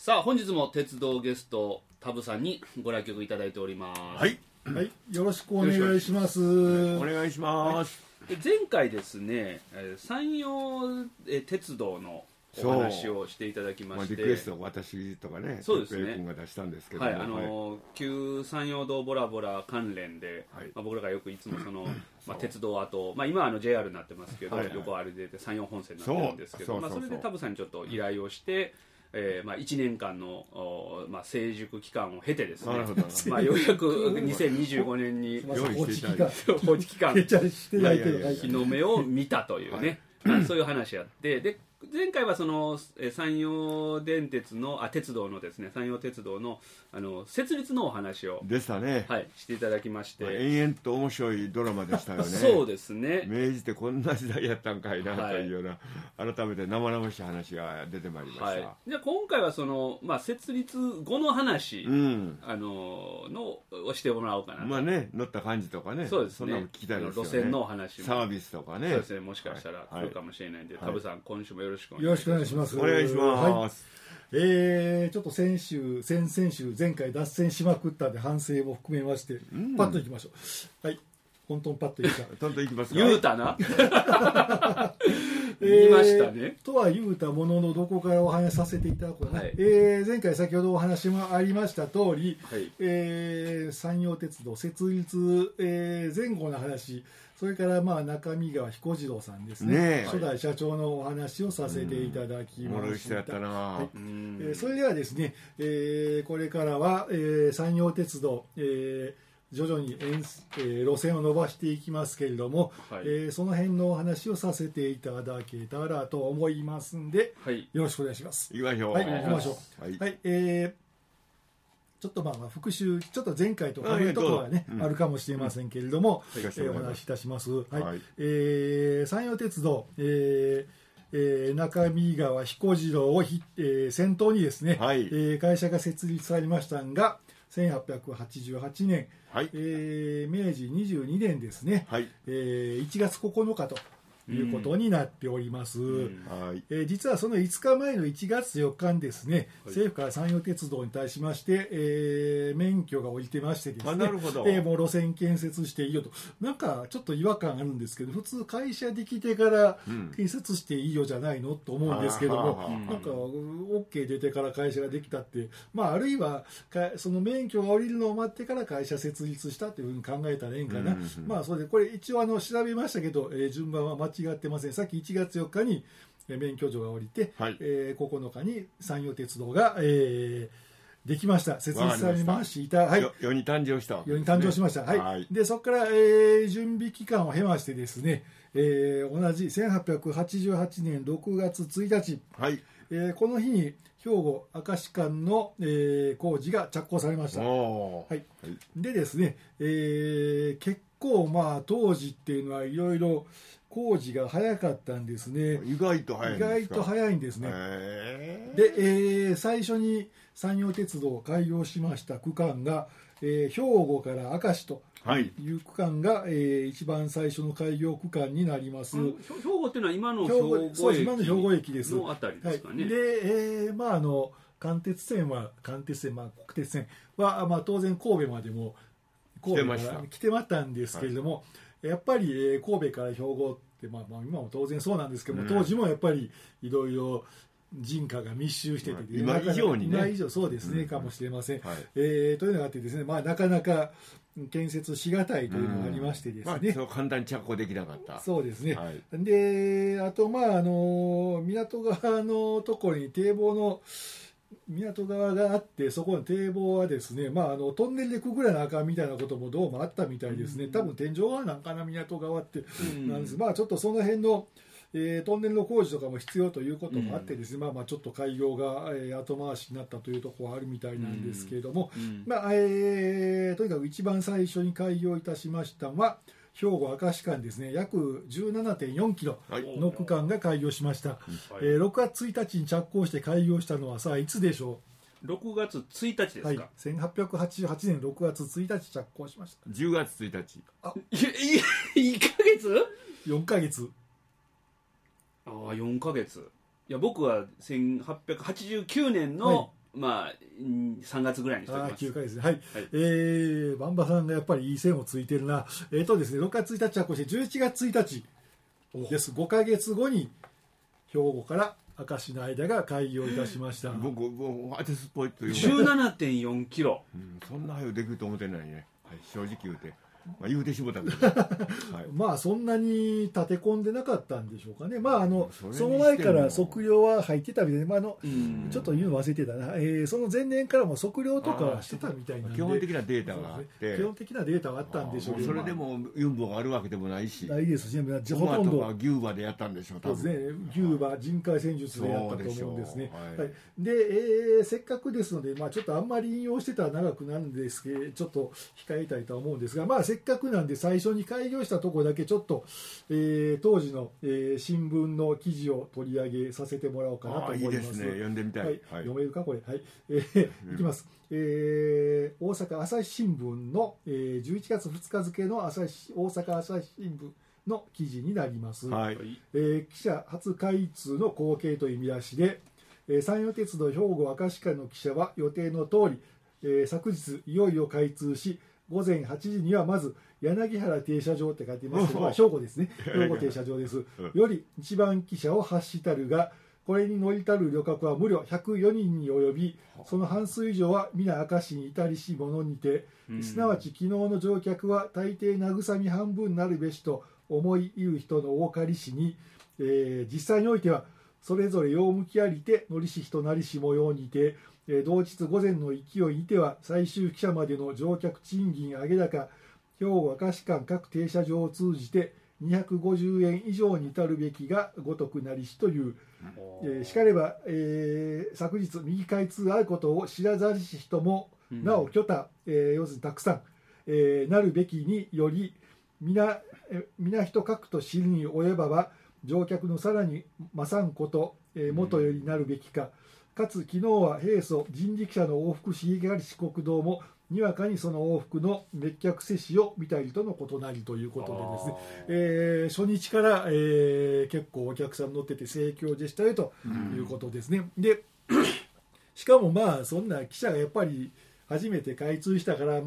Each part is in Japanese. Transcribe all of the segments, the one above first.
さあ本日も鉄道ゲストタブさんにご来局いただいております。 はい、はい、よろしくお願いします。 お願いします。 はい、前回ですね、山陽鉄道のお話をしていただきまして、 リクエスト私とかね、 そうですね、 君が出したんですけども、旧山陽道ボラボラ関連で、僕らがよくいつもその鉄道、あと、今はJR になってますけど、横歩いてて山陽本線になってるんですけど、それでタブさんにちょっと依頼をして、1年間の、成熟期間を経てですね、ようやく2025年に放置期間日の目を見たというね、そういう話やって、で前回はその山陽電鉄の鉄道のですね、山陽鉄道の設立のお話をでしたね、 していただきまして、 延々と面白いドラマでしたよね。 そうですね、 明治ってこんな時代やったんかいなというような、改めて生々しい話が出てまいりました。 じゃあ今回はその、設立後の話、をしてもらおうかなと。 乗った感じとかね、 そうですね、 そんなの聞きたいですよね。 路線のお話も、 サービスとかね、 そうですね、もしかしたら来るかもしれないんで、タブさん今週もよろしくお願いします。 お願いします。 ちょっと先々週前回脱線しまくったんで反省も含めまして、パッといきましょう。はい、本当にパッといきたトンといきますか。 言うたな言いましたね。 とは言うたものの、どこからお話しさせていただこうかな。前回先ほどお話もありました通り、山陽鉄道設立、前後の話、それから中見川彦次郎さんですね、初代社長のお話をさせていただきました。それではですね、これからは、山陽鉄道、徐々に路線を伸ばしていきますけれども、その辺のお話をさせていただけたらと思いますんで、よろしくお願いします。 行きましょう。 行きましょう。ちょっと復習、ちょっと前回とかいうところがね、あるかもしれませんけれども、お話しいたします。山陽鉄道、中見川彦次郎を先頭にですね、会社が設立されましたのが1888年、明治22年ですね、1月9日ということになっております。実はその5日前の1月4日にですね、政府から山陽鉄道に対しまして、免許が下りてましてですね、もう路線建設していいよと、なんかちょっと違和感あるんですけど、普通会社できてから建設していいよじゃないのと思うんですけども、なんか OK 出てから会社ができたって、あるいはその免許が下りるのを待ってから会社設立したというふうに考えたらいいんかな。それでこれ一応調べましたけど、順番は間違ってません。さっき1月4日に免許状が下りて、9日に山陽鉄道が、できました。設立されました。 世に誕生した。 世に誕生しました。でそこから、準備期間を経ましてですね、同じ1888年6月1日、この日に兵庫明石間の、工事が着工されました。でですね、結構当時っていうのはいろいろ工事が早かったんですね。 意外と早いんですね。で、最初に山陽鉄道を開業しました区間が、兵庫から明石という区間が、一番最初の開業区間になります。 兵庫っていうのは今の兵庫駅です。 のあたりですかね。 で、関鉄線、国鉄線は、当然神戸までも来てましたんですけれども、やっぱり、神戸から兵庫って、今も当然そうなんですけども、当時もやっぱりいろいろ人家が密集してて、 今以上にね、 今以上そうですね、かもしれません。というのがあってですね、なかなか建設しがたいというのがありましてですね、 そう簡単に着工できなかった。 そうですね。で、あと港側のところに堤防の港側があって、そこの堤防はですね、トンネルでくぐらなあかんみたいなこともどうもあったみたいですね。多分天井側なんかな、港側ってなんです。ちょっとその辺の、トンネルの工事とかも必要ということもあってですね、ちょっと開業が、後回しになったというところはあるみたいなんですけれども、とにかく一番最初に開業いたしましたのは兵庫明石間ですね、約 17.4 キロの区間が開業しました。6月1日に着工して開業したのはさあいつでしょう。 6月1日ですか。 1888年6月1日着工しました。 10月1日。 1ヶ月 ?4 ヶ月。 4ヶ月。いや僕は1889年の、 まあ3月ぐらいにしておきます。 9回ですね。はい。はい、バンバさんがやっぱりいい線をついてるな。ですね、6月1日はこうして11月1日です。5ヶ月後に兵庫から明石の間が開業いたしました。 僕アテスポイント 17.4 キロ、 そんな早くできると思ってないね、はい、正直言うて。言うてしもたけど、 はい、まあそんなに立て込んでなかったんでしょうかね。まあその前から測量は入ってたみたいで、ちょっと言うの忘れてたな、その前年からも測量とかはしてたみたいなんで、 基本的なデータがあって、 基本的なデータはあったんでしょうけど、 それでもユンボがあるわけでもないし、 ないですし、 ほとんど牛馬でやったんでしょう。 そうですね、牛馬人海戦術でやったと思うんですね。はい、で、せっかくですので、ちょっとあんまり引用してたら長くなるんですけど、ちょっと控えたいとは思うんですが、せっかくなんで最初に開業したところだけちょっと、当時の、新聞の記事を取り上げさせてもらおうかなと思います。 いいですね、読んでみたい。 はい、読めるかこれ。はい、いきます。大阪朝日新聞の、11月2日付の大阪朝日新聞の記事になります。はい、汽車初開通の光景という見出しで、山陽鉄道兵庫明石間の汽車は予定の通り、昨日いよいよ開通し、午前8時にはまず柳原停車場って書いてますけど、兵庫ですね、兵庫停車場です。より一番汽車を発したるが、これに乗りたる旅客は無料104人に及び、その半数以上は皆明石に至りし者にて、すなわち昨日の乗客は大抵慰み半分なるべしと思い言う人の多かりしに、実際においてはそれぞれ用向きありて乗りし人なりし模様にて、同日午前の勢いにては最終汽車までの乗客賃金上げ高、兵庫明石間各停車場を通じて250円以上に至るべきがごとくなりしという、しかれば、昨日右開通あることを知らざりし人もなお巨多、要するにたくさん、なるべきにより皆人各と知るに及ばば乗客のさらに勝んこと、元よりなるべきか、かつ昨日は平素人力車の往復重狩四国道もにわかにその往復の滅却施止を見たりとのことなりということでですね、初日から、結構お客さん乗ってて盛況でしたよということですね。でしかもそんな汽車がやっぱり初めて開通したから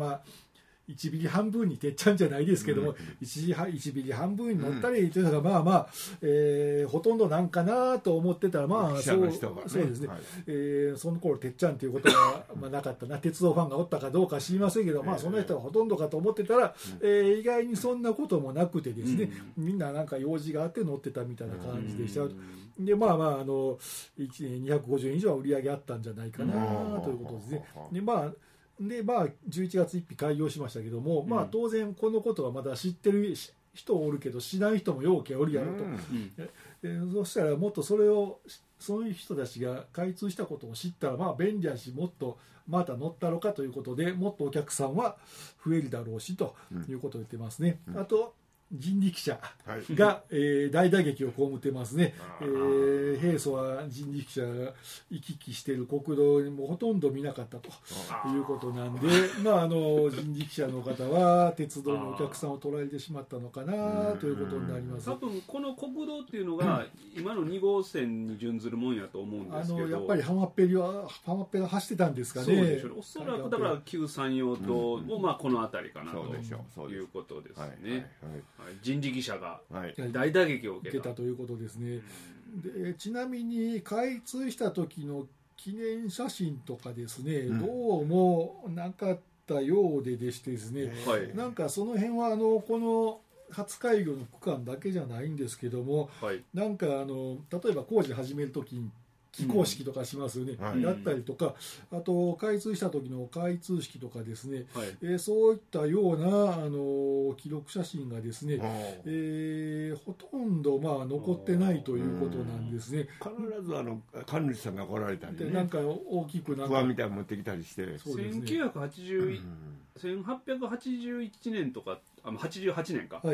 1ミリ半分にてっちゃんじゃないですけども、1ミリ半分に乗ったりというのがほとんどなんかなと思ってたらそうですね、その頃てっちゃんということはなかったな、鉄道ファンがおったかどうか知りませんけど、その人はほとんどかと思ってたら、意外にそんなこともなくてですね、みんななんか用事があって乗ってたみたいな感じでした。で1年250円以上は売り上げあったんじゃないかなということですね。で11月1日開業しましたけども、当然このことはまだ知ってる人おるけど知らん人もようけおるやろと、そしたらもっとそういう人たちが開通したことを知ったら便利やし、もっとまた乗ったろかということでもっとお客さんは増えるだろうしということを言ってますね。あと人力車が、大打撃を被ってますね。平素は人力車が行き来している国道にもほとんど見なかったということなんで、人力車の方は鉄道のお客さんを取られてしまったのかなということになります。 多分この国道っていうのが今の2号線に準ずるもんやと思うんですけど、 やっぱり浜っぺりは走ってたんですかね。 そうでしょう。おそらくだから旧山陽道もこの辺りかなということですね。人力車が大打撃を受けたということですね。でちなみに開通した時の記念写真とかですね、どうもなかったようでしてですね、なんかその辺はこの初開業の区間だけじゃないんですけども、なんか例えば工事始める時に起工式とかしますよね、だったりとか、あと開通した時の開通式とかですね、そういったような記録写真がですね、ほとんど残ってないということなんですね。 必ず神主さんが来られたりね、 なんか大きく不安みたいなの持ってきたりして、 1881年とか88年か、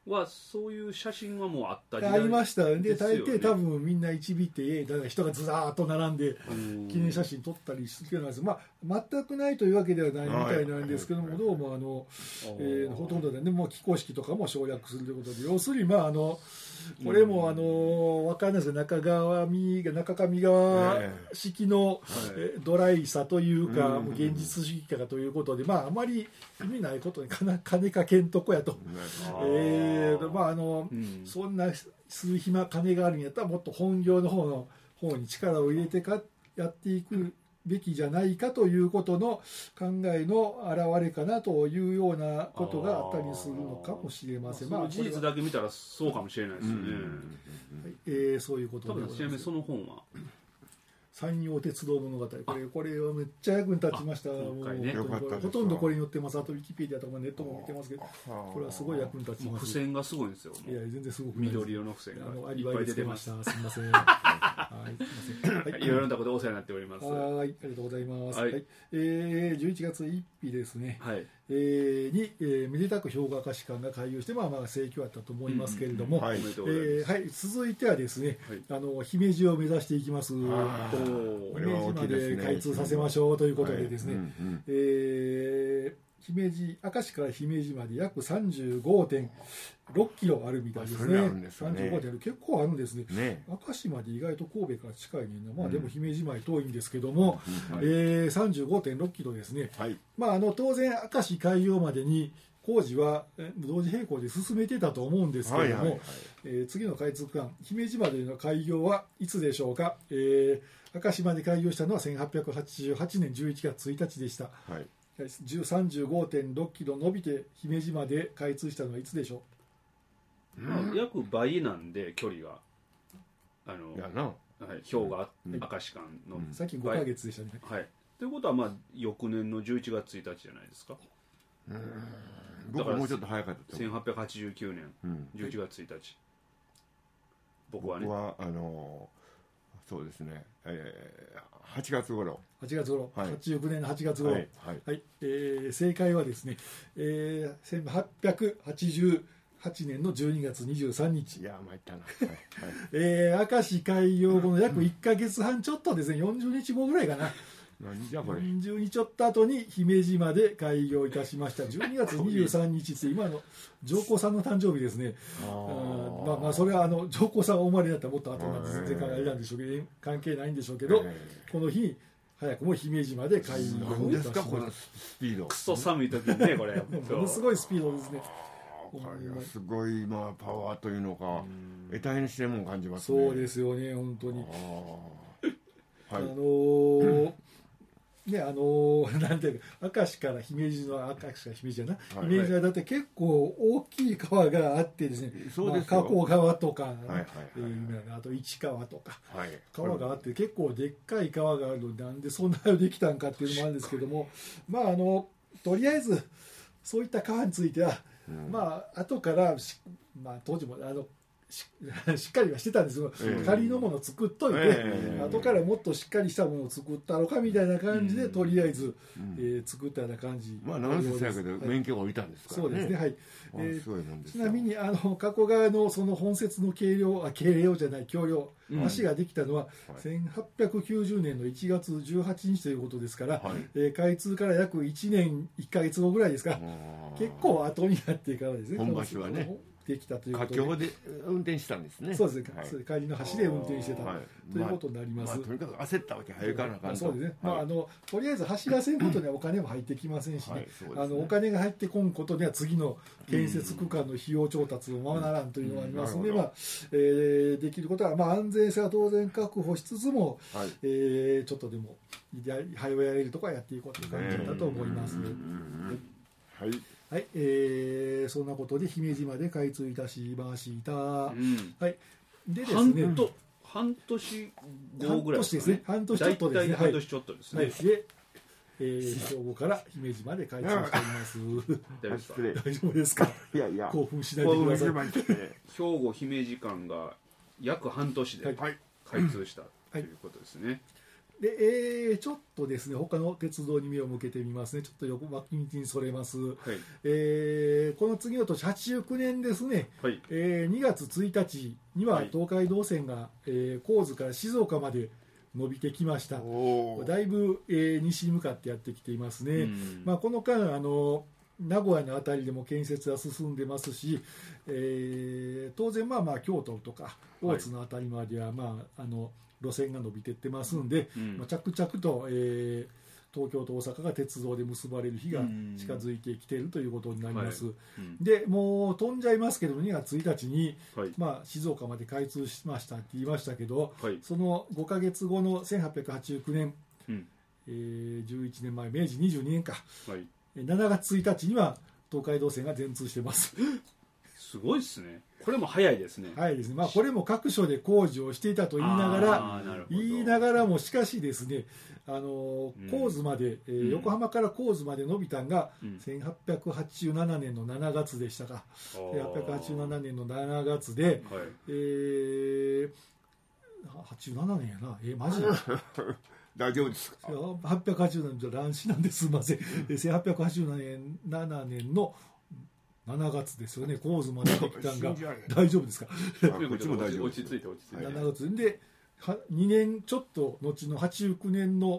はそういう写真はもうあった時代ありましたで、 ですよね。 大抵多分みんな一尾ってだから人がずらーっと並んで記念写真撮ったりしてるんです。まあ全くないというわけではないみたいなんですけども、どうもほとんどでね、もう起工式とかも省略するということで、要するにこれも分かんないですけど、中上川式のドライさというか、もう現実主義かということで、あまり意味ないことに金かけんとこやと。そんなする暇金があるんやったらもっと本業の方に力を入れてやっていくべきじゃないかということの考えの表れかなというようなことがあったりするのかもしれません。 事実だけ見たらそうかもしれないですね。 そういうことでございます。 ちなみにその本は山陽鉄道物語、これはめっちゃ役に立ちました。ほとんどこれに載ってます。あとウィキペディアとかネットも見てますけど、これはすごい役に立ちます。 付箋がすごいんですよ。 いや全然すごく緑色の付箋がいっぱい出てました。 すみません。 いろいろなところでお世話になっております。 はい、ありがとうございます。11月1日ですね。にめでたく兵庫明石館が開業して、盛況だったと思いますけれども、続いてはですね、姫路を目指していきます。姫路まで開通させましょうということでですね、明石から姫路まで約 35.6 キロあるみたいですね。35.6 結構あるんですね。明石まで意外と神戸から近いねんな。でも姫路まで遠いんですけども、35.6 キロですね。当然明石開業までに工事は同時並行で進めてたと思うんですけれども、次の開通区間姫路までの開業はいつでしょうか。明石まで開業したのは1888年11月1日でした。35.6 キロ伸びて姫路まで開通したのはいつでしょう。約倍なんで距離が兵庫明石間のさっき5ヶ月でしたね。 ということは翌年の11月1日じゃないですか。 僕はもうちょっと早かった。 1889年11月1日。僕はね。 そうですね。8月頃。 89年の8月頃。正解はですね、1888年の12月23日。 いや参ったな。明石開業後の約1ヶ月半ちょっとですね、40日後ぐらいかな。 何じゃこれ。 40日ちょっと後に姫路まで開業いたしました。12月23日って今の上皇さんの誕生日ですね。それは上皇さんがお生まれになったらもっと後なんです。時間があれなんでしょうけど、関係ないんでしょうけど、この日早くも姫路まで開業いたしました。 何ですかこのスピード。 クソ寒い時にねこれ。 ものすごいスピードですね。 すごいパワーというのか得体にしてるもん感じますね。 そうですよね本当に。なんていうか明石から姫路の明石から姫路じゃな、姫路はだって結構大きい川があってですね、加古川とか、あと市川とか川があって結構でっかい川があるので、なんでそんなのできたんかっていうのもあるんですけども、とりあえずそういった川については後から当時もしっかりはしてたんですよ。仮のものを作っといて、後からもっとしっかりしたものを作ったのかみたいな感じで、とりあえず作ったような感じ。 なんせそうやけど免許が下りたんですからね。 そうですね。はい。 ちなみに加古川のその本節の橋梁ができたのは1890年の1月18日ということですから、開通から約1年1ヶ月後ぐらいですか。結構後になってからですね。 本場所はね。 できたということで、 佳境で運転したんですね。 そうですね。帰りの橋で運転してたということになります。 とにかく焦ったわけ早いからなかんと。 そうですね。とりあえず走らせることにはお金も入ってきませんしね。お金が入ってこんことには次の建設区間の費用調達をままならんというのがありますので、できることは安全性は当然確保しつつも、ちょっとでも早やれるところはやっていこうという感じだと思います。 はい。 はい、そんなことで姫路まで開通いたしました。はい。でですね、 半年後ぐらいですね。半年ちょっとですね。 半年ちょっとですね。 で、兵庫から姫路まで開通しております。大丈夫ですか。 いやいや。 興奮しないでください。 兵庫姫路間が約半年で開通したということですね。 でちょっとですね他の鉄道に目を向けてみますね。ちょっと横脇道にそれます、はい。この次の年89年ですね、はい。2月1日には東海道線が、神津から静岡まで伸びてきました。だいぶ、西に向かってやってきていますね。まあ、この間名古屋の辺りでも建設は進んでますし、当然まあ京都とか大津の辺りまでは路線が伸びていってますんで、着々と、東京と大阪が鉄道で結ばれる日が近づいてきているということになります、でもう飛んじゃいますけど2月1日に、静岡まで開通しましたって言いましたけど、その5ヶ月後の1889年、11年前明治22年か、7月1日には東海道線が全通してますすごいですね。これも早いですね。 早いですね。これも各所で工事をしていたと言いながらもしかしですね、神津まで、横浜から神津まで伸びたんが、1887年の7月でしたか。1887年の7月で、87年やな。マジで大丈夫ですか。 880年じゃ乱視なんですいません。1887年の7月ですよね。神津までできたんが大丈夫ですか。こっちも大丈夫。落ち着いて 7月で2年ちょっと後の89年の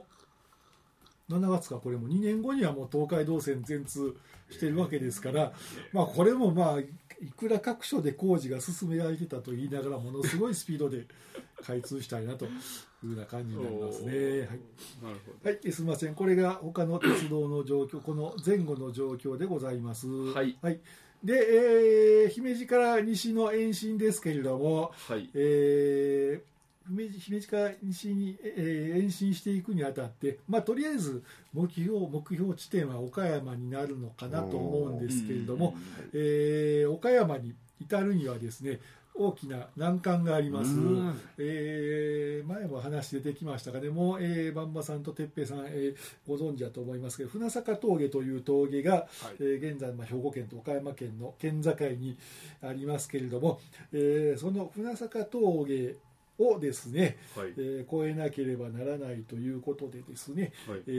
7月か。これも2年後にはもう東海道線全通してるわけですから、これもいくら各所で工事が進められてたと言いながらものすごいスピードで開通したいなというような感じになりますね。はい、なるほど。はい、すみません。これが他の鉄道の状況、この前後の状況でございます。はい。はい、で、姫路から西の延伸ですけれども、はい、姫路から西に、延伸していくにあたって、とりあえず目標地点は岡山になるのかなと思うんですけれども、岡山に至るにはですね大きな難関があります。前も話出てきましたがね、もう、馬場さんと哲平さん、ご存知だと思いますけど、船坂峠という峠が、現在、兵庫県と岡山県の県境にありますけれども、その船坂峠をですね、越えなければならないということでですね、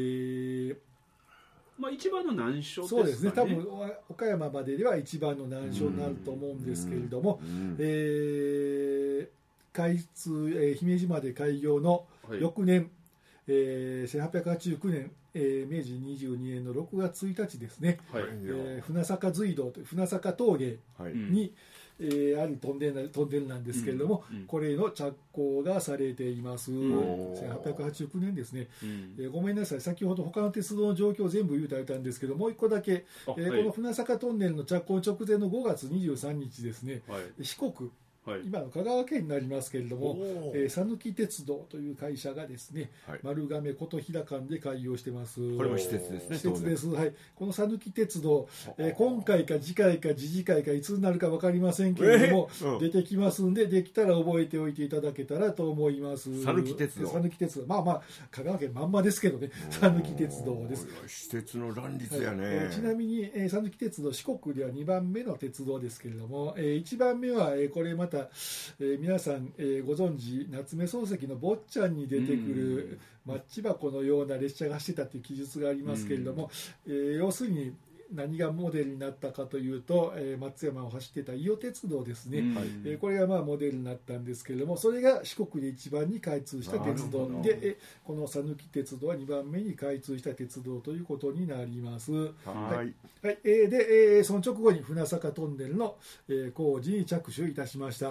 一番の難所ですかね。 そうですね。多分岡山まででは一番の難所になると思うんですけれども、開通、姫路まで開業の翌年、1889年、明治22年の6月1日ですね、船坂隧道という船坂峠に、あるトンネルなんですけれども、これの着工がされています。1889年ですね。ごめんなさい、先ほど他の鉄道の状況を全部言うてあげたんですけど、もう一個だけ、この船坂トンネルの着工直前の5月23日ですね、四国、今の香川県になりますけれども、讃岐鉄道という会社がですね、丸亀琴平間で開業してます。 これも私鉄ですね。 私鉄です。はい。この讃岐鉄道、今回か次回か次々回かいつになるか分かりませんけれども、出てきますんで、できたら覚えておいていただけたらと思います。 讃岐鉄道。 讃岐鉄道。香川県まんまですけどね、讃岐鉄道です。 私鉄の乱立やね。 ちなみに、讃岐鉄道、四国では2番目の鉄道ですけれども、1番目は、これまた、皆さん、ご存知夏目漱石の坊ちゃんに出てくるマッチ箱のような列車が走ってたという記述がありますけれども、要するに何がモデルになったかというと、松山を走ってた伊予鉄道ですね、これがモデルになったんですけれども、それが四国で一番に開通した鉄道で、この讃岐鉄道は2番目に開通した鉄道ということになります。で、その直後に船坂トンネルの、工事に着手いたしました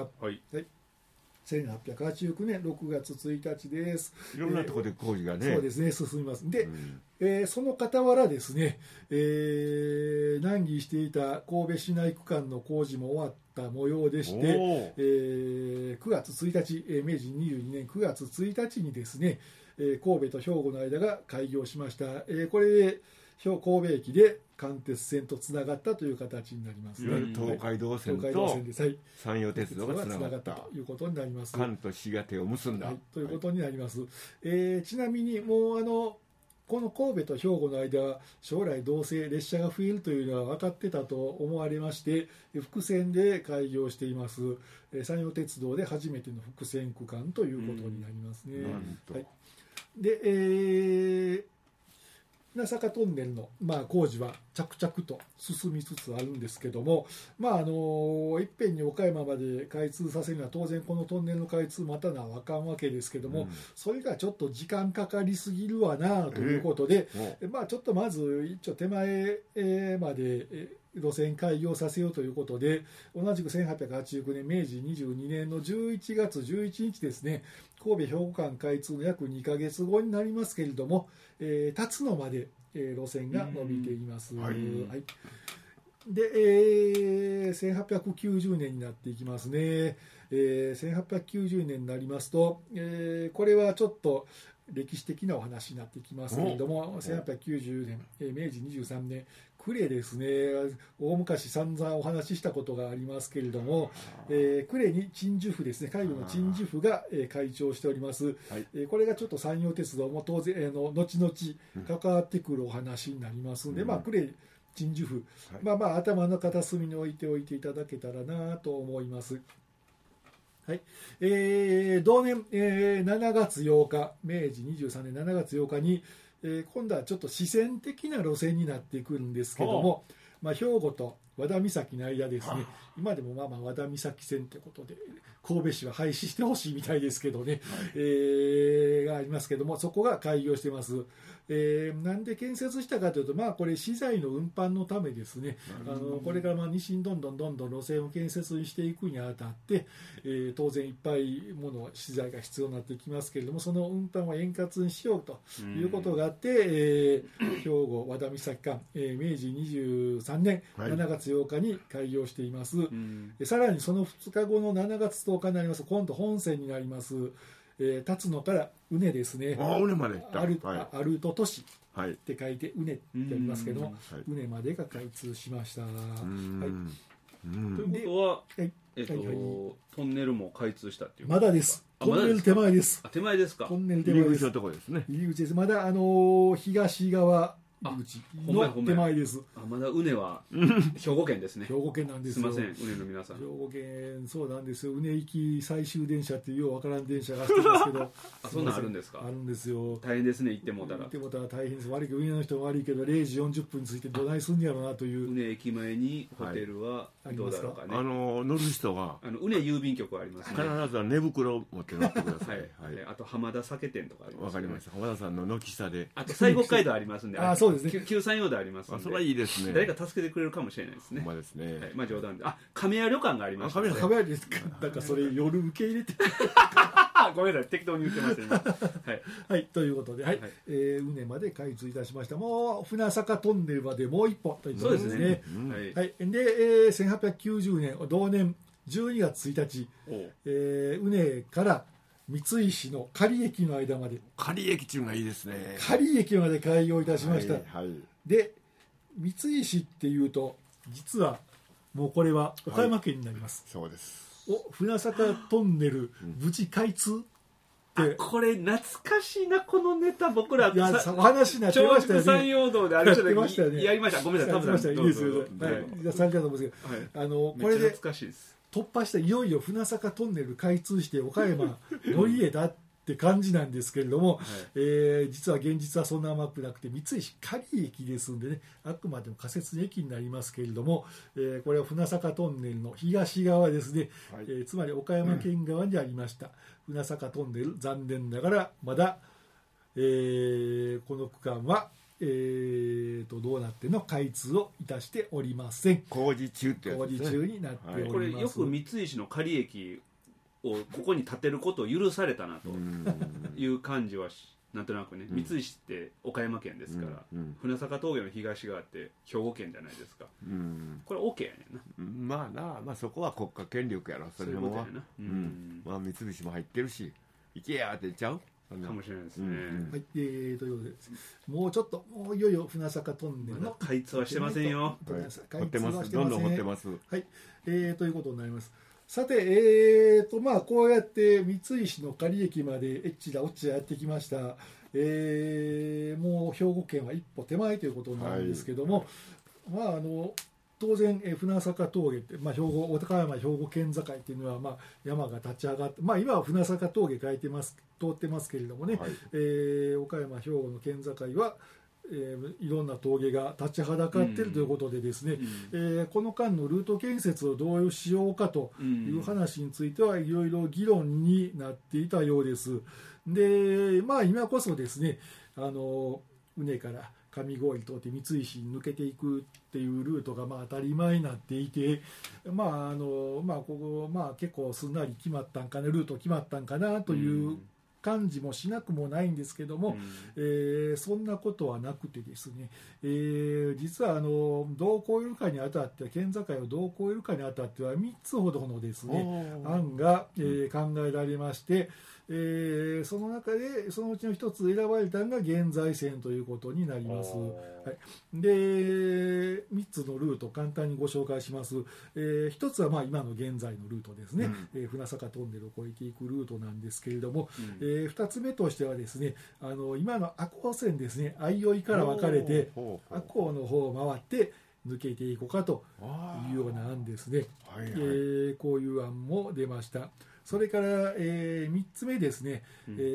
。1889年6月1日です。 いろんなところで工事がね、 そうですね、進みます。で、その傍らですね、難儀していた神戸市内区間の工事も終わった模様でして、9月1日、明治22年9月1日にですね、神戸と兵庫の間が開業しました。これで神戸駅で関鉄線とつながったという形になりますね。 東海道線と山陽鉄道がつながったということになります。 関と滋賀手を結んだ、 ということになります。ちなみにもうこの神戸と兵庫の間は将来どうせ列車が増えるというのは分かってたと思われまして、複線で開業しています。山陽鉄道で初めての複線区間ということになりますね。 で、船坂トンネルの、工事は着々と進みつつあるんですけども、いっぺんに岡山まで開通させるのは当然このトンネルの開通またなあかんわけですけども、それがちょっと時間かかりすぎるわなということで、ちょっとまず一応手前まで路線開業させようということで、同じく1889年明治22年の11月11日ですね、神戸兵庫間開通の約2ヶ月後になりますけれども、辰野まで、路線が伸びています。で、1890年になっていきますね。1890年になりますと、これはちょっと歴史的なお話になってきますけれども、1890年、明治23年、呉ですね、大昔散々お話ししたことがありますけれども、呉に鎮守府ですね、海軍の鎮守府が開庁しております。これがちょっと山陽鉄道も当然後々関わってくるお話になりますので、呉鎮守府、頭の片隅に置いておいていただけたらなと思います。はい。同年、7月8日、明治23年7月8日に、今度はちょっと支線的な路線になってくるんですけども、兵庫と和田岬の間ですね、今でも和田岬線ということで神戸市は廃止してほしいみたいですけどね、がありますけども、そこが開業してます。なんで建設したかというと、これ資材の運搬のためですね。これから西にどんどん路線を建設にしていくにあたって、当然いっぱい資材が必要になってきますけれども、その運搬を円滑にしようということがあって、兵庫和田岬間、明治23年7月8日に開業しています。さらにその2日後の7月10日になりますと、今度本線になります。辰野から宇根ですね。 宇根まで行った。 アルト都市って書いて宇根って言いますけども、宇根までが開通しました。ということは、トンネルも開通したっていう。 まだです。トンネル手前です。 手前ですか。 トンネル手前です。 入り口のところですね。 入り口です。まだ東側入り口の手前です。 まだ宇根は兵庫県ですね。 兵庫県なんですよ。 すみません、宇根の皆さん。 兵庫県、そうなんですよ。宇根行き最終電車っていうようわからん電車が走ってますけど。 そんなんあるんですか。 あるんですよ。 大変ですね、行ってもうたら。 行ってもうたら大変です。悪いけど、宇根の人も悪いけど、0時40分についてどないすんやろうなという。 宇根駅前にホテルはどうだろうかね。 乗る人が宇根郵便局ありますね。 必ず寝袋を持って乗ってください。 あと浜田酒店とかあります。 わかりました。浜田さんの軒下で。 あと西国街道ありますんで。 そうですね。 旧山陽道ありますんで。 それはいいですね。 誰か助けてくれるかもしれないですね。 ほんまですね。 冗談で。亀屋旅館があります。 亀屋ですか。なんかそれ夜受け入れて。 ごめんなさい、適当に言ってますね。 はい、ということで、宇根まで開通いたしました。もう船坂トンネルまでもう一本ということですね。で、1890年同年12月1日、宇根から三石の仮駅の間まで。 仮駅っていうのがいいですね。 仮駅まで開業いたしました。で、三石っていうと実はもうこれは岡山県になります。 そうです。 船坂トンネル無事開通ってこれ懐かしいな、このネタ。僕らお話になってましたよね。 山陽道であれちょっとやりました。ごめんなさい、 やってました。いいですよ。じゃあ参加と思うんですけど、これで突破していよいよ船坂トンネル開通して岡山乗り入れたって感じなんですけれども、実は現実はそんな甘くなくて、三石仮駅ですんでね、あくまでも仮設駅になりますけれども、これは船坂トンネルの東側ですね、つまり岡山県側にありました、船坂トンネル、残念ながらまだ、この区間は、どうなっての開通をいたしておりません。 工事中ってやつですね。 工事中になっております。 これよく三石の仮駅をここに建てることを許されたなという感じはなんとなくね。三石って岡山県ですから、船坂峠の東側って兵庫県じゃないですか。これ OK やねんな。 まあそこは国家権力やろ。それも三菱も入ってるし、行けやって言っちゃうかもしれないですね。 はい、ということで、もうちょっと、もういよいよ船坂トンネルの開通はしてませんよ。 掘ってます。どんどん掘ってます。 はい、ということになります。さて、こうやって三石の仮駅までえっちらおっちらやってきました。もう兵庫県は一歩手前ということになるんですけども、 当然船坂峠って、岡山兵庫県境っていうのは、山が立ち上がって、今は船坂峠通ってますけれどもね、はい、岡山兵庫の県境はいろんな峠が立ちはだかっているということでですね、この間のルート建設をどうしようかという話についてはいろいろ議論になっていたようです。で、今こそですね、畝から上郡通って三石に抜けていくっていうルートが当たり前になっていて、ここ結構すんなり決まったんかな、ルート決まったんかなという感じもしなくもないんですけども、そんなことはなくてですね、実はどう越えるかにあたって、県境をどう越えるかにあたっては3つほどのですね案が、考えられまして、その中でそのうちの一つ選ばれたのが現在線ということになります。はい、で3つのルート簡単にご紹介します。一つは今の現在のルートですね、船坂トンネルを越えていくルートなんですけれども、2つ目としてはですね、今の赤穂線ですね、相生から分かれて赤穂の方を回って抜けていこうかというような案ですね。こういう案も出ました。それから、3つ目ですね、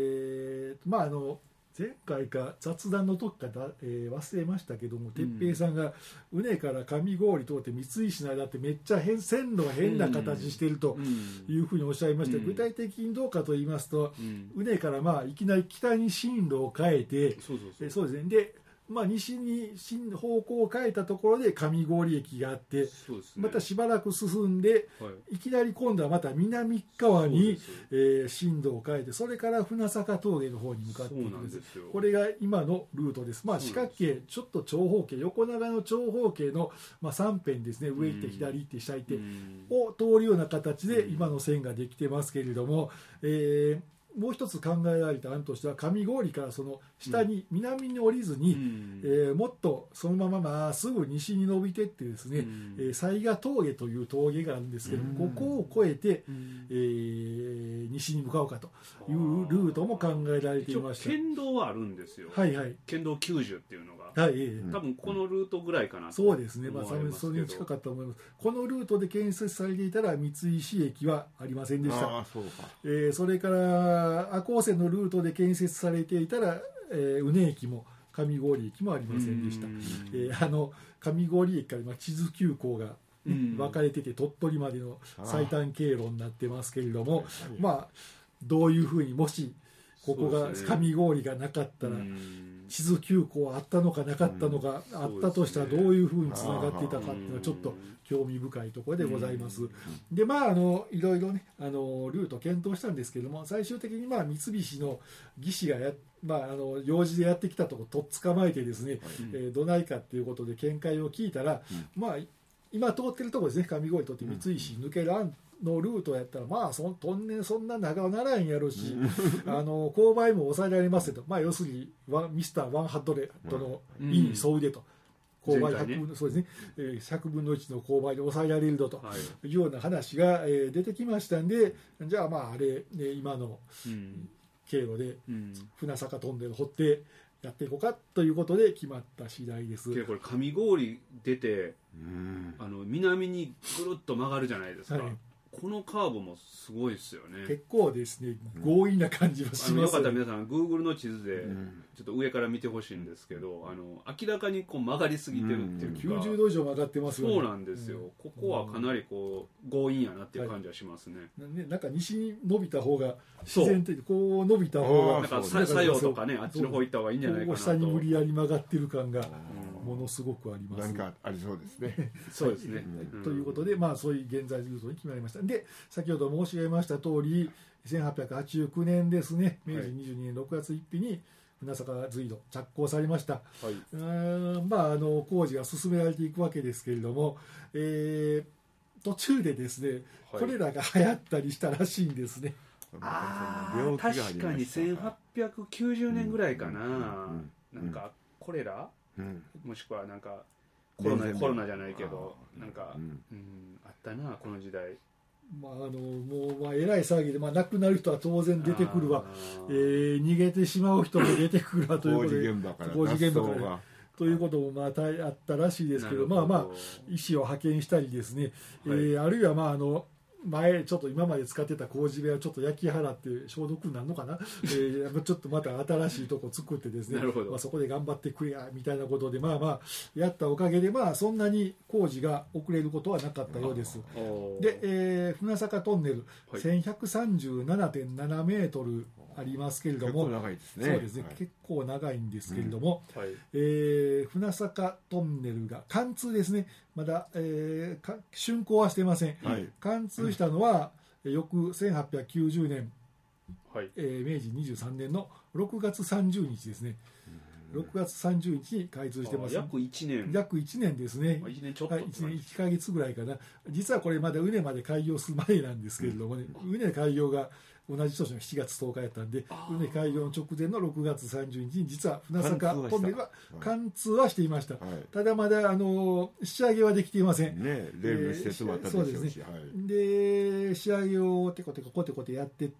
前回か雑談の時か忘れましたけども、哲平さんが畝から上郡通って三石の間ってめっちゃ線路が変な形してるというふうにおっしゃいました。具体的にどうかと言いますと、畝からいきなり北に進路を変えて、そうですね、で西に方向を変えたところで上郡駅があって、またしばらく進んで、いきなり今度はまた南側に進路を変えて、それから船坂峠の方に向かっていくんです。これが今のルートです。四角形、ちょっと長方形、横長の長方形の3辺ですね、上行って左行って下行ってを通るような形で今の線ができてますけれども、もう一つ考えられた案としては、上郡からその下に南に降りずに、もっとそのまままっすぐ西に伸びてってですね、雑賀峠という峠があるんですけども、ここを越えて、西に向かおうかというルートも考えられていました。 県道はあるんですよ。県道90っていうのが、多分このルートぐらいかなと思いますけど。 そうですね、それに近かったと思います。このルートで建設されていたら三石駅はありませんでした。それから赤穂線のルートで建設されていたら、畝駅も上郡駅もありませんでした。上郡駅から智頭急行が分かれてて、鳥取までの最短経路になってますけれども、どういうふうに、もしここが上郡がなかったら智頭急行あったのかなかったのか、あったとしたらどういうふうにつながっていたかっていうのはちょっと興味深いところでございます。でいろいろねルート検討したんですけども、最終的に三菱の技師が用事でやってきたところとっ捕まえてですね、どないかっていうことで見解を聞いたら、今通ってるところですね、上郡通って三石抜ける案のルートやったらトンネルそんな長ならんやろし勾配も抑えられますよと、要するにミスター100の意に沿うでと。勾配100分、そうですね、100分の1の勾配で抑えられるというような話が出てきましたんで、じゃあ今の経路で船坂トンネル掘ってやっていこうかということで決まった次第です。 これ上郡出て南にぐるっと曲がるじゃないですか。このカーブもすごいですよね。 結構ですね、強引な感じはします。 よかったら皆さん Google の地図でちょっと上から見てほしいんですけど、明らかに曲がりすぎてるっていうか、 90度以上曲がってますよね。 そうなんですよ。ここはかなり強引やなっていう感じはしますね。 なんか西に伸びた方が自然とこう伸びた方がなんか作用とかね、あっちの方行った方がいいんじゃないかなと。 下に無理やり曲がってる感がものすごくあります。 何かありそうですね。 そうですね。 ということでそういう現在ルートに決まりました。で、先ほど申し上げました通り、1889年ですね、明治22年6月1日に船坂随土着工されました。工事が進められていくわけですけれども、途中でですね、これらが流行ったりしたらしいんですね。 確かに1890年ぐらいかな。なんかコレラ、もしくはなんかコロナじゃないけど、なんかあったな、この時代。 もうえらい騒ぎで、亡くなる人は当然出てくるわ、逃げてしまう人も出てくるわということで、工事現場からということもあったらしいですけど、まあ医師を派遣したりですね、あるいは前ちょっと今まで使ってた麹部屋をちょっと焼き払って消毒になるのかな、ちょっとまた新しいとこ作ってですねそこで頑張ってくれやみたいなことでやったおかげでそんなに工事が遅れることはなかったようです。で、船坂トンネル、1137.7 メートルありますけれども、 結構長いですね。 そうですね、結構長いんですけれども、船坂トンネルが貫通ですね、まだ、竣工はしてません。貫通したのは翌1890年、明治23年の6月30日ですね。6月30日に開通してます。 約 1年ですね。 1年ちょっと、 1年1ヶ月ぐらいかな。実はこれまだ畝まで開業する前なんですけれどもね、畝開業が同じ年の7月10日やったんで、畝開業の直前の6月30日に実は船坂トンネルは貫通はしていました。ただまだ仕上げはできていません。 レール施設もあったでしょうし。 そうですね。で仕上げをテコテコやってって、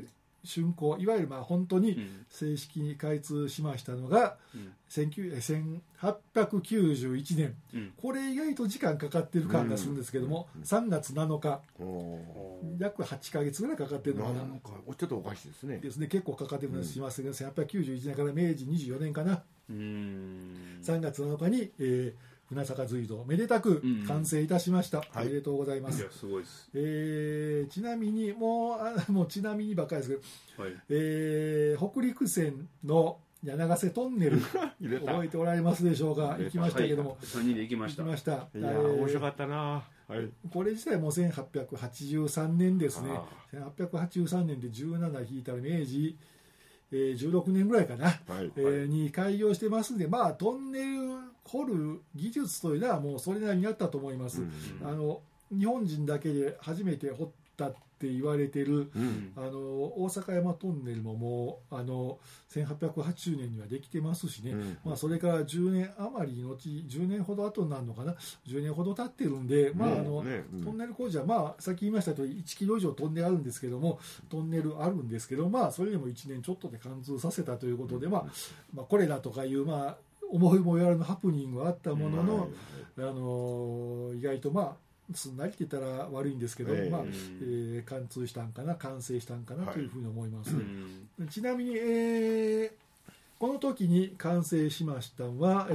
竣工、いわゆる本当に正式に開通しましたのが、1891年、これ意外と時間かかってる感がするんですけども、3月7日、約8ヶ月ぐらいかかってるのかな。 ちょっとおかしいですね。 結構かかってるのしますけど、1891年から明治24年かな、3月7日に、船坂隧道めでたく完成いたしました。おめでとうございます。 いやすごいです。 ちなみにもうちなみにばっかりですけど、北陸線の柳瀬トンネル覚えておられますでしょうか。行きましたけども、 3人で行きました。 いや面白かったな。 これ自体も1883年ですね。1883年で17引いたら明治16年ぐらいかな、に開業してますんで、トンネル掘る技術というのはもうそれなりにあったと思います。日本人だけで初めて掘ったって言われてる、大阪山トンネルももう1880年にはできてますしね、それから10年余りのち10年ほど後になるのかな、10年ほど経ってるんで、トンネル工事はさっき言いましたとおり1キロ以上トンネルあるんですけども、トンネルあるんですけど、それでも1年ちょっとで貫通させたということで、これだとかいう思いもよらぬハプニングがあったものの、意外とすんなりって言ったら悪いんですけど、貫通したんかな、完成したんかなというふうに思います。ちなみに、この時に完成しましたのは、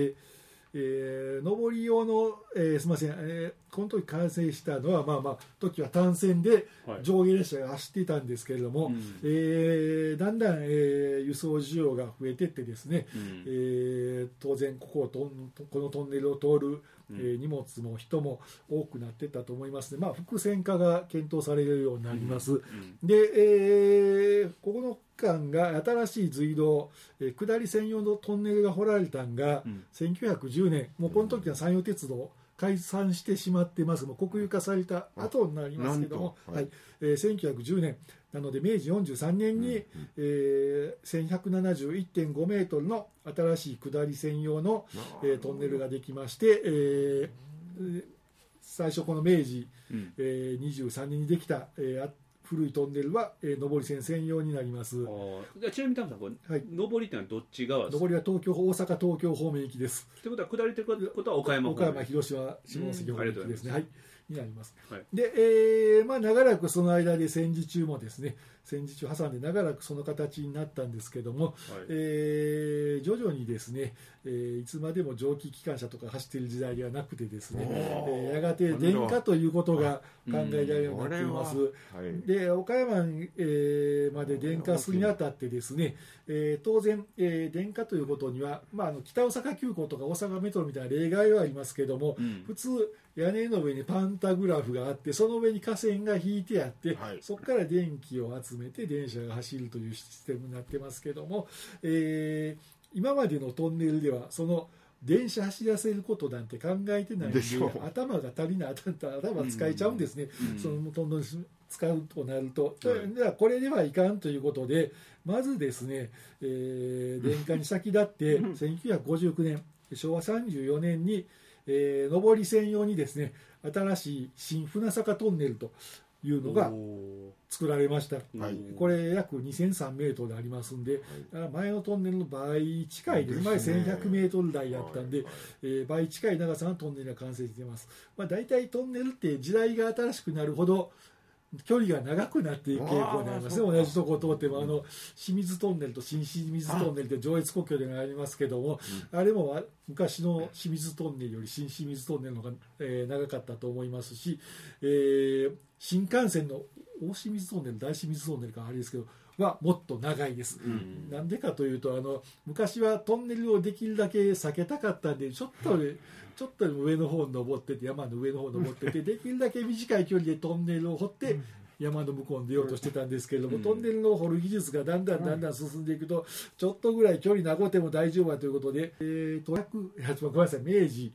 上り用の、すみません、この時完成したのは、時は単線で上下列車が走っていたんですけれども、だんだん、輸送需要が増えていってですね、当然このトンネルを通る荷物も人も多くなっていったと思いますので、複線化が検討されるようになります。で、ここの間が新しい隧道、下り専用のトンネルが掘られたのが、1910年、もうこの時は山陽鉄道解散してしまってます。もう国有化された後になりますけども、1910年なので明治43年に、1171.5 メートルの新しい下り専用の、トンネルができまして、最初この明治、23年にできた、古いトンネルは、上り線専用になります。 ちなみに田村さん、上りってのはどっち側ですか？ 上りは大阪東京方面行きです。 ということは下りということは岡山広島下関方面行きですね。になります。 はい、 で、長らくその間で戦時中もですね、戦時中挟んで長らくその形になったんですけども、徐々にですね、いつまでも蒸気機関車とか走っている時代ではなくてですね、やがて電化ということが考えられるようになっています。で、岡山まで電化するにあたってですね、当然、電化ということには、北大阪急行とか大阪メトロみたいな例外はありますけども、普通屋根の上にパンタグラフがあって、その上に架線が引いてあって、そこから電気を集めて電車が走るというシステムになってますけども、今までのトンネルではその電車走らせることなんて考えてないんで、頭が足りない、頭使えちゃうんですね、そのトンネル使うとなると、ではこれではいかんということで、まずですね、電化に先立って1959年昭和34年に上り専用にですね、新しい新船坂トンネルというのが作られました。これ約2003メートルありますんで、前のトンネルの倍近いです。前1100メートル台だったんで、倍近い長さのトンネルが完成しています。大体トンネルって時代が新しくなるほど距離が長くなっていく傾向になりますね。同じところを通っても清水トンネルと新清水トンネルって上越国境でありますけども、あれも昔の清水トンネルより新清水トンネルの方が、長かったと思いますし、新幹線の大清水トンネル大清水トンネルかあれですけどはもっと長いです。なんでかというと昔はトンネルをできるだけ避けたかったんでちょっとでも上の方に登ってて山の上の方に登っててできるだけ短い距離でトンネルを掘って山の向こうに出ようとしてたんですけれども、トンネルの掘る技術がだんだん進んでいくとちょっとぐらい距離長くても大丈夫だということで、ごめんなさい、明治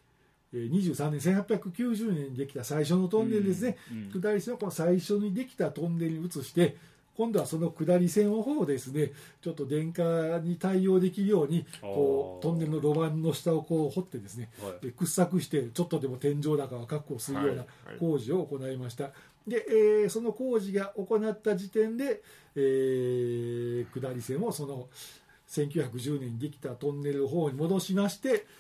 23年1890年にできた最初のトンネルですね、下り線をこの最初にできたトンネルに移して今度はその下り線の方をですねちょっと電化に対応できるようにこうトンネルの路盤の下をこう掘ってですね、掘削してちょっとでも天井高を確保するような工事を行いました。で、その工事が行った時点で、下り線をその1910年にできたトンネルの方に戻しまして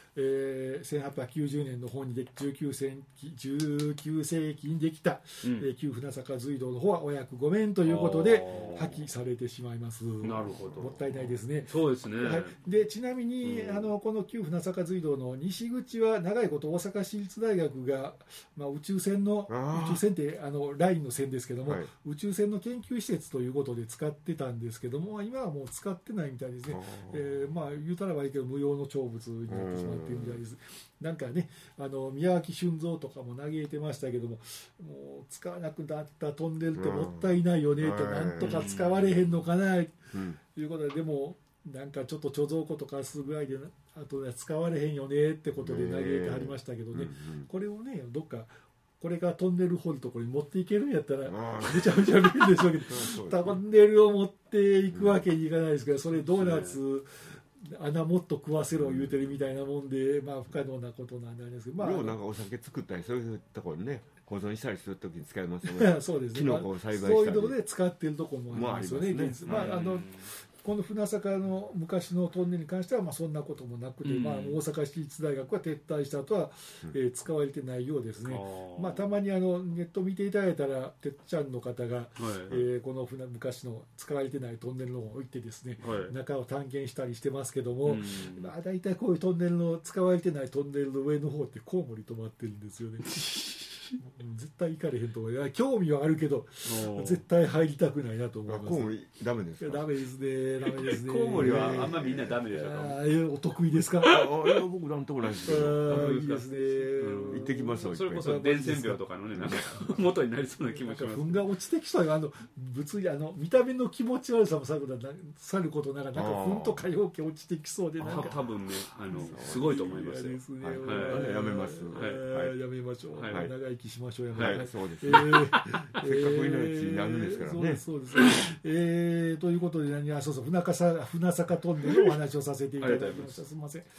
、1890年の方に19世紀にできた、旧船坂隧道の方はお約5面ということで破棄されてしまいます。 なるほど。 もったいないですね。 そうですね。 でちなみにこの旧船坂隧道の西口は長いこと大阪市立大学が、宇宙船ってラインの線ですけども、宇宙船の研究施設ということで使ってたんですけども今はもう使ってないみたいですね。言うたらはいいけど無用の長物になってしまっているみたいです。なんかね宮脇俊三とかも嘆いてましたけども、もう使わなくなったトンネルってもったいないよねってなんとか使われへんのかなということで、でもなんかちょっと貯蔵庫とかするぐらいであとで使われへんよねってことで嘆いてはりましたけどね、これをねどっかこれがトンネル掘るところに持っていけるんやったらめちゃめちゃ便利でしょうけどトンネルを持っていくわけにいかないですけど、それドーナツ穴もっと食わせろ言うてるみたいなもんで、不可能なことなんであれですけど、 なんかお酒作ったりそういうところにね保存したりするときに使いますよね。 そうですね。 キノコを栽培したり、 そういうところで使っているところもありますよね。この船坂の昔のトンネルに関してはそんなこともなくて、大阪市立大学は撤退した後は、使われてないようですね。たまにネット見ていただいたらてっちゃんの方が、この昔の使われてないトンネルの方を置いてですね、中を探検したりしてますけども、だいたいこういうトンネルの使われてないトンネルの上の方ってコウモリ止まってるんですよね。絶対行かれへんと思う。興味はあるけど絶対入りたくないなと思います。 コウモリダメですか？ ダメですね。 コウモリはあんまみんなダメでしょ。 お得意ですか？ 僕なんともないですけど。 いいですね。 行ってきますよ。 それこそ伝染病とかのねなんか元になりそうな気もします。 糞が落ちてきたら物理見た目の気持ち悪さもさることながらなんか糞とか容器落ちてきそうでなんか多分ねすごいと思いますよ。 やめます。 やめましょう。長生きしましょう。 そうです。せっかく命になるんですからね。 そうです。ということでそうそう船坂トンネルのお話をさせていただきました。すみません。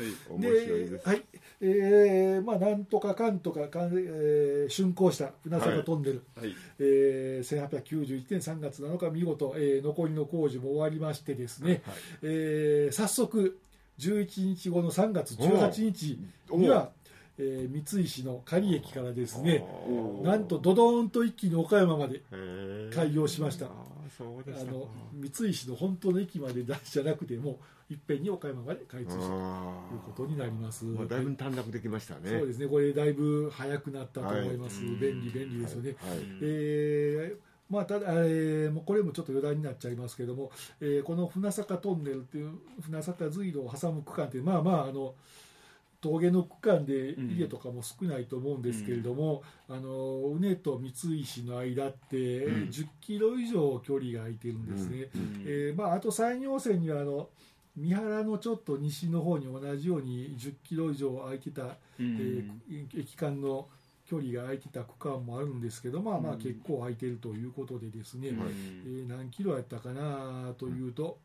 で、なんとかかんとか竣工した船坂トンネル、1891年3月7日見事、残りの工事も終わりましてですね、早速11日後の3月18日には三石の仮駅からですね、なんとドドーンと一気に岡山まで開業しました。三石の本当の駅までじゃなくてもいっぺんに岡山まで開通したということになります。 だいぶ短絡できましたね。 そうですね。これだいぶ早くなったと思います。便利ですよね。ただこれもちょっと余談になっちゃいますけども、この船坂トンネルっていう船坂隧道を挟む区間って峠の区間で家とかも少ないと思うんですけれども、宇根と三石の間って10キロ以上距離が空いてるんですね。あと山陽線には三原のちょっと西の方に同じように10キロ以上空いてた、駅間の距離が空いてた区間もあるんですけど、結構空いてるということでですね、何キロやったかなというと、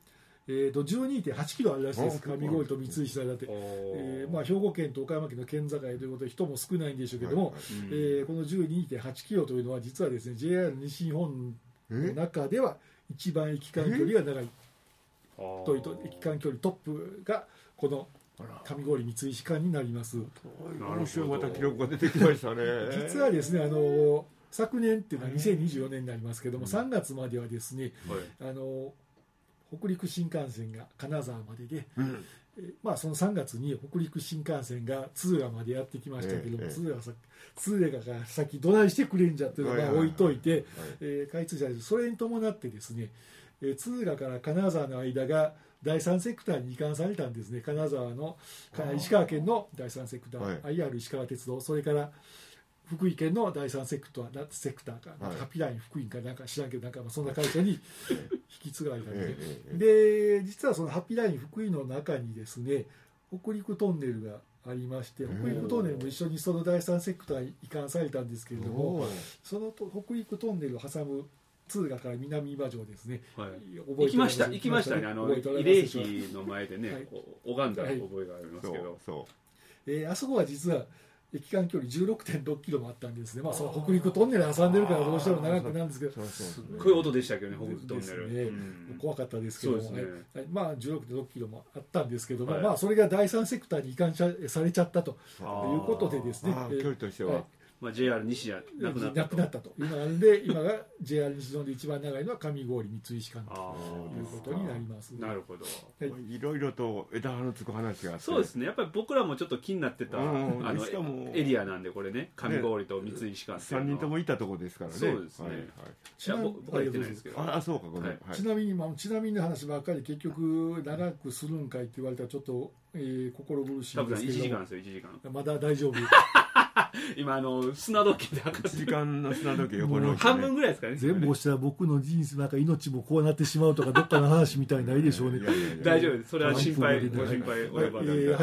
12.8 キロあるらしいです、上郡と三石の間で、兵庫県と岡山県の県境ということで人も少ないんでしょうけども、この 12.8 キロというのは実はですね JR 西日本の中では一番駅間距離が長いというと、駅間距離トップがこの上郡三石間になります。 面白い、また記録が出てきましたね。 実はですね昨年っていうのは2024年になりますけども、3月まではですね、北陸新幹線が金沢までで、その3月に北陸新幹線が敦賀までやってきましたけども、敦賀が先どないしてくれんじゃっていうのを置いといて、開通したんです。それに伴ってですね、敦賀から金沢の間が第三セクターに移管されたんですね。金沢の石川県の第三セクター、IR 石川鉄道、それから福井県の第三セクターか、ハピライン福井かなんか知らんけど、そんな会社に引き継がれたんで、実はそのハピライン福井の中にですね、北陸トンネルがありまして、北陸トンネルも一緒にその第三セクターに移管されたんですけれども、その北陸トンネルを挟む敦賀から南今城ですね、 行きましたね、慰霊碑の前でね、拝んだ覚えがありますけど、 あそこは実は駅間距離 16.6 キロもあったんですね。その北陸トンネル挟んでるからどうしても長くなるんですけど、 すっごい音でしたけどね、北陸トンネル、 怖かったですけども、16.6 キロもあったんですけども、それが第三セクターに移管されちゃったということでですね、 距離としては JR 西じゃなくなったというので、今が JR 西日本で一番長いのは上郡三石間ということになります。 なるほど、 いろいろと枝葉のつく話があって、 そうですね、やっぱり僕らもちょっと気になってたエリアなんで、これね、上郡と三石間 3人ともいたところですからね。 そうですね、僕は言ってないですけど、 そうか、ごめん。 ちなみにの話ばっかり結局長くするんかいって言われたらちょっと心苦しいんですけど、 1時間ですよ、1時間まだ大丈夫今砂時計で測って 1時間の砂時計横の半分ぐらいですかね。 全部押したら僕の人生なんか命もこうなってしまうとかどっかの話みたいないでしょうね。 大丈夫です、それはご心配及ばない。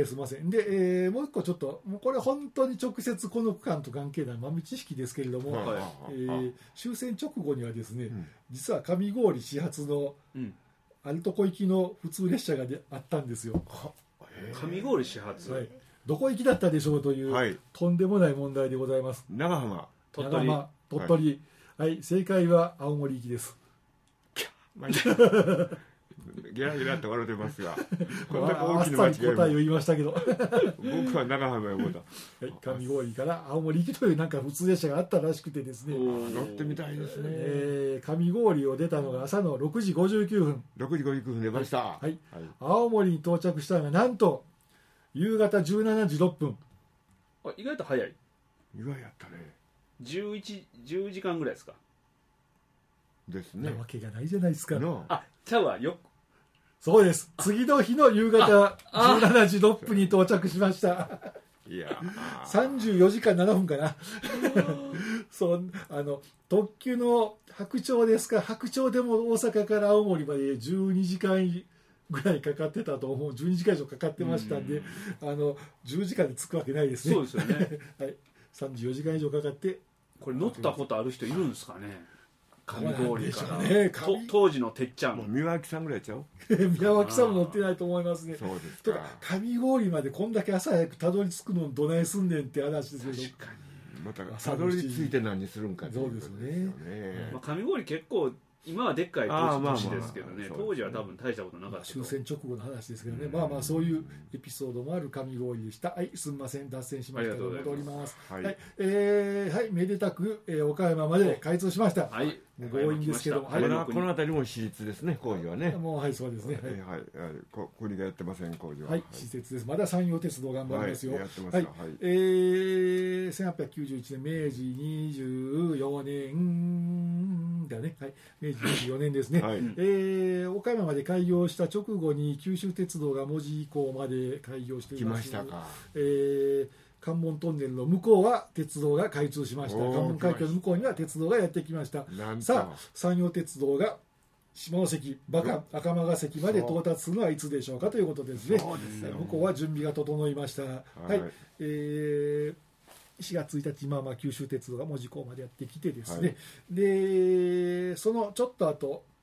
すみません。で、もう一個ちょっともうこれ本当に直接この区間と関係ない豆知識ですけれども、終戦直後にはですね、実は上郡始発のアルト湖行きの普通列車があったんですよ。 上郡始発、 どこ行きだったでしょうという、とんでもない問題でございます。 長浜、 鳥取、正解は青森行きです。 ゲラゲラって笑ってますが、 こんな大きな間違いも答えを言いましたけど僕は長浜へ思った。 上郡から青森行きというなんか普通列車があったらしくてですね、 乗ってみたいですね。 上郡を出たのが朝の6時59分 6時59分出ました。 青森に到着したのがなんと夕方17時6分。 意外と早い。 意外やったね。 10時間ぐらいですか。 ですね。 なわけがないじゃないですか。 ちゃうわよ。 そうです。次の日の夕方17時6分に到着しました。 いや 34時間7分かな特急の白鳥ですか。白鳥でも大阪から青森まで12時間ぐらいかかってたと思う。12時間以上かかってましたんで、10時間で着くわけないですね。 そうですよね 34時間以上かかって。 これ乗ったことある人いるんですかね。上郡から、当時のてっちゃん、 宮脇さんぐらいちゃう宮脇さんも乗ってないと思いますね。 そうですか。 上郡までこんだけ朝早くたどり着くのどないすんねんって話ですけど、 確かにまたたどり着いて何するんかっていうことですよね。 上郡結構今はでっかい都市ですけどね、当時は多分大したことなかった。 終戦直後の話ですけどね、そういうエピソードもある上郡でした。すみません、脱線しましたけど戻ります。めでたく岡山まで開通しました。強引ですけども、 この辺りも私立ですね、工事はね。 もうそうですね。 国がやってません、工事は。 施設です。まだ山陽鉄道頑張りますよ。1891年明治24年だね。明治24年ですね。岡山まで開業した直後に九州鉄道が門司港まで開業しています。 来ましたか。 関門トンネルの向こうは鉄道が開通しました。関門海峡の向こうには鉄道がやってきました。さあ、山陽鉄道が下関、赤間ヶ関まで到達するのはいつでしょうかということですね。向こうは準備が整いました。4月1日、九州鉄道が門司港までやってきてですね、でそのちょっと後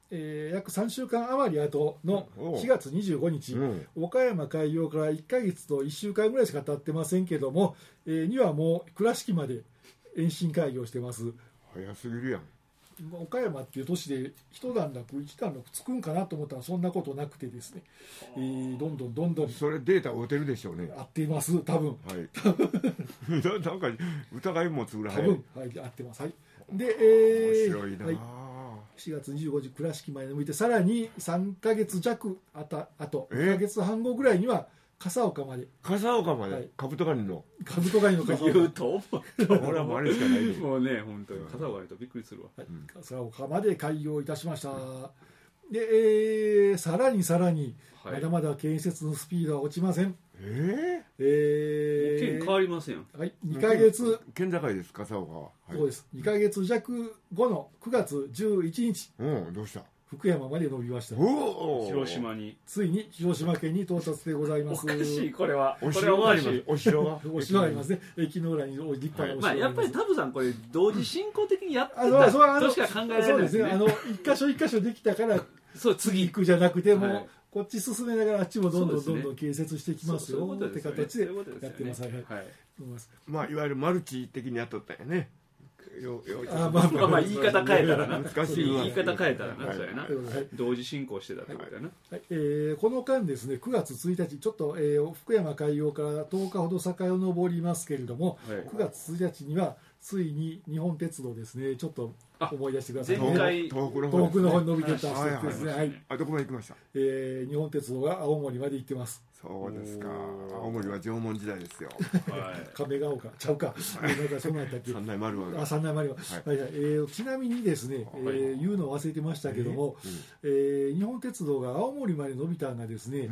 約3週間余り後の4月25日、岡山開業から1ヶ月と1週間ぐらいしか経ってませんけども、にはもう倉敷まで延伸開業してます。 早すぎるやん。 岡山っていう都市で一段落一段落つくんかなと思ったらそんなことなくてですね、どんどんそれデータ合うてるでしょうね。 合っています多分。 はい。なんか疑い持つぐらい。 多分はい合ってます。はい。で、 面白いな、 はい、4月25日倉敷まで向いてさらに3ヶ月弱あと1ヶ月半後ぐらいには笠岡まで、 はい、カブトガニの笠岡言うと俺はもうあれしかないでもうね本当に笠岡にとびっくりするわ、 はい、笠岡まで開業いたしました、で、さらにまだまだ建設のスピードは落ちません。 県変わりません。 はい、2ヶ月県境です笠岡は、はい、 そうです。2ヶ月弱後の9月11日、 どうした？ 福山まで伸びました。 広島についに広島県に到達でございます。 おかしい、これはお城があります。お城がありますね。駅の裏に立派なお城があります。 やっぱりタブさんこれ同時進行的にやってたとしか考えられないですね。 一箇所できたから次行くじゃなくても、こっち進めながらあっちもどんどん建設していきますよって形でやってます。 まあいわゆるマルチ的にやっとったよね。 まあ言い方変えたらな、言い方変えたらな、そうやな、同時進行してたってことやな。 この間ですね、9月1日ちょっと福山開業から10日ほど遡りますけれども、9月1日にはついに日本鉄道ですね、ちょっと思い出してくださいね。 前回東北の方に伸びてた施設ですね。はい。 どこまで行きました？ 日本鉄道が青森まで行ってます。 そうですか。青森は縄文時代ですよ。 亀ヶ丘ちゃうか。なんかそんなやったっけ。 三内丸は。 三内丸は。ちなみにですね、言うのを忘れてましたけども、日本鉄道が青森まで伸びたのがですね、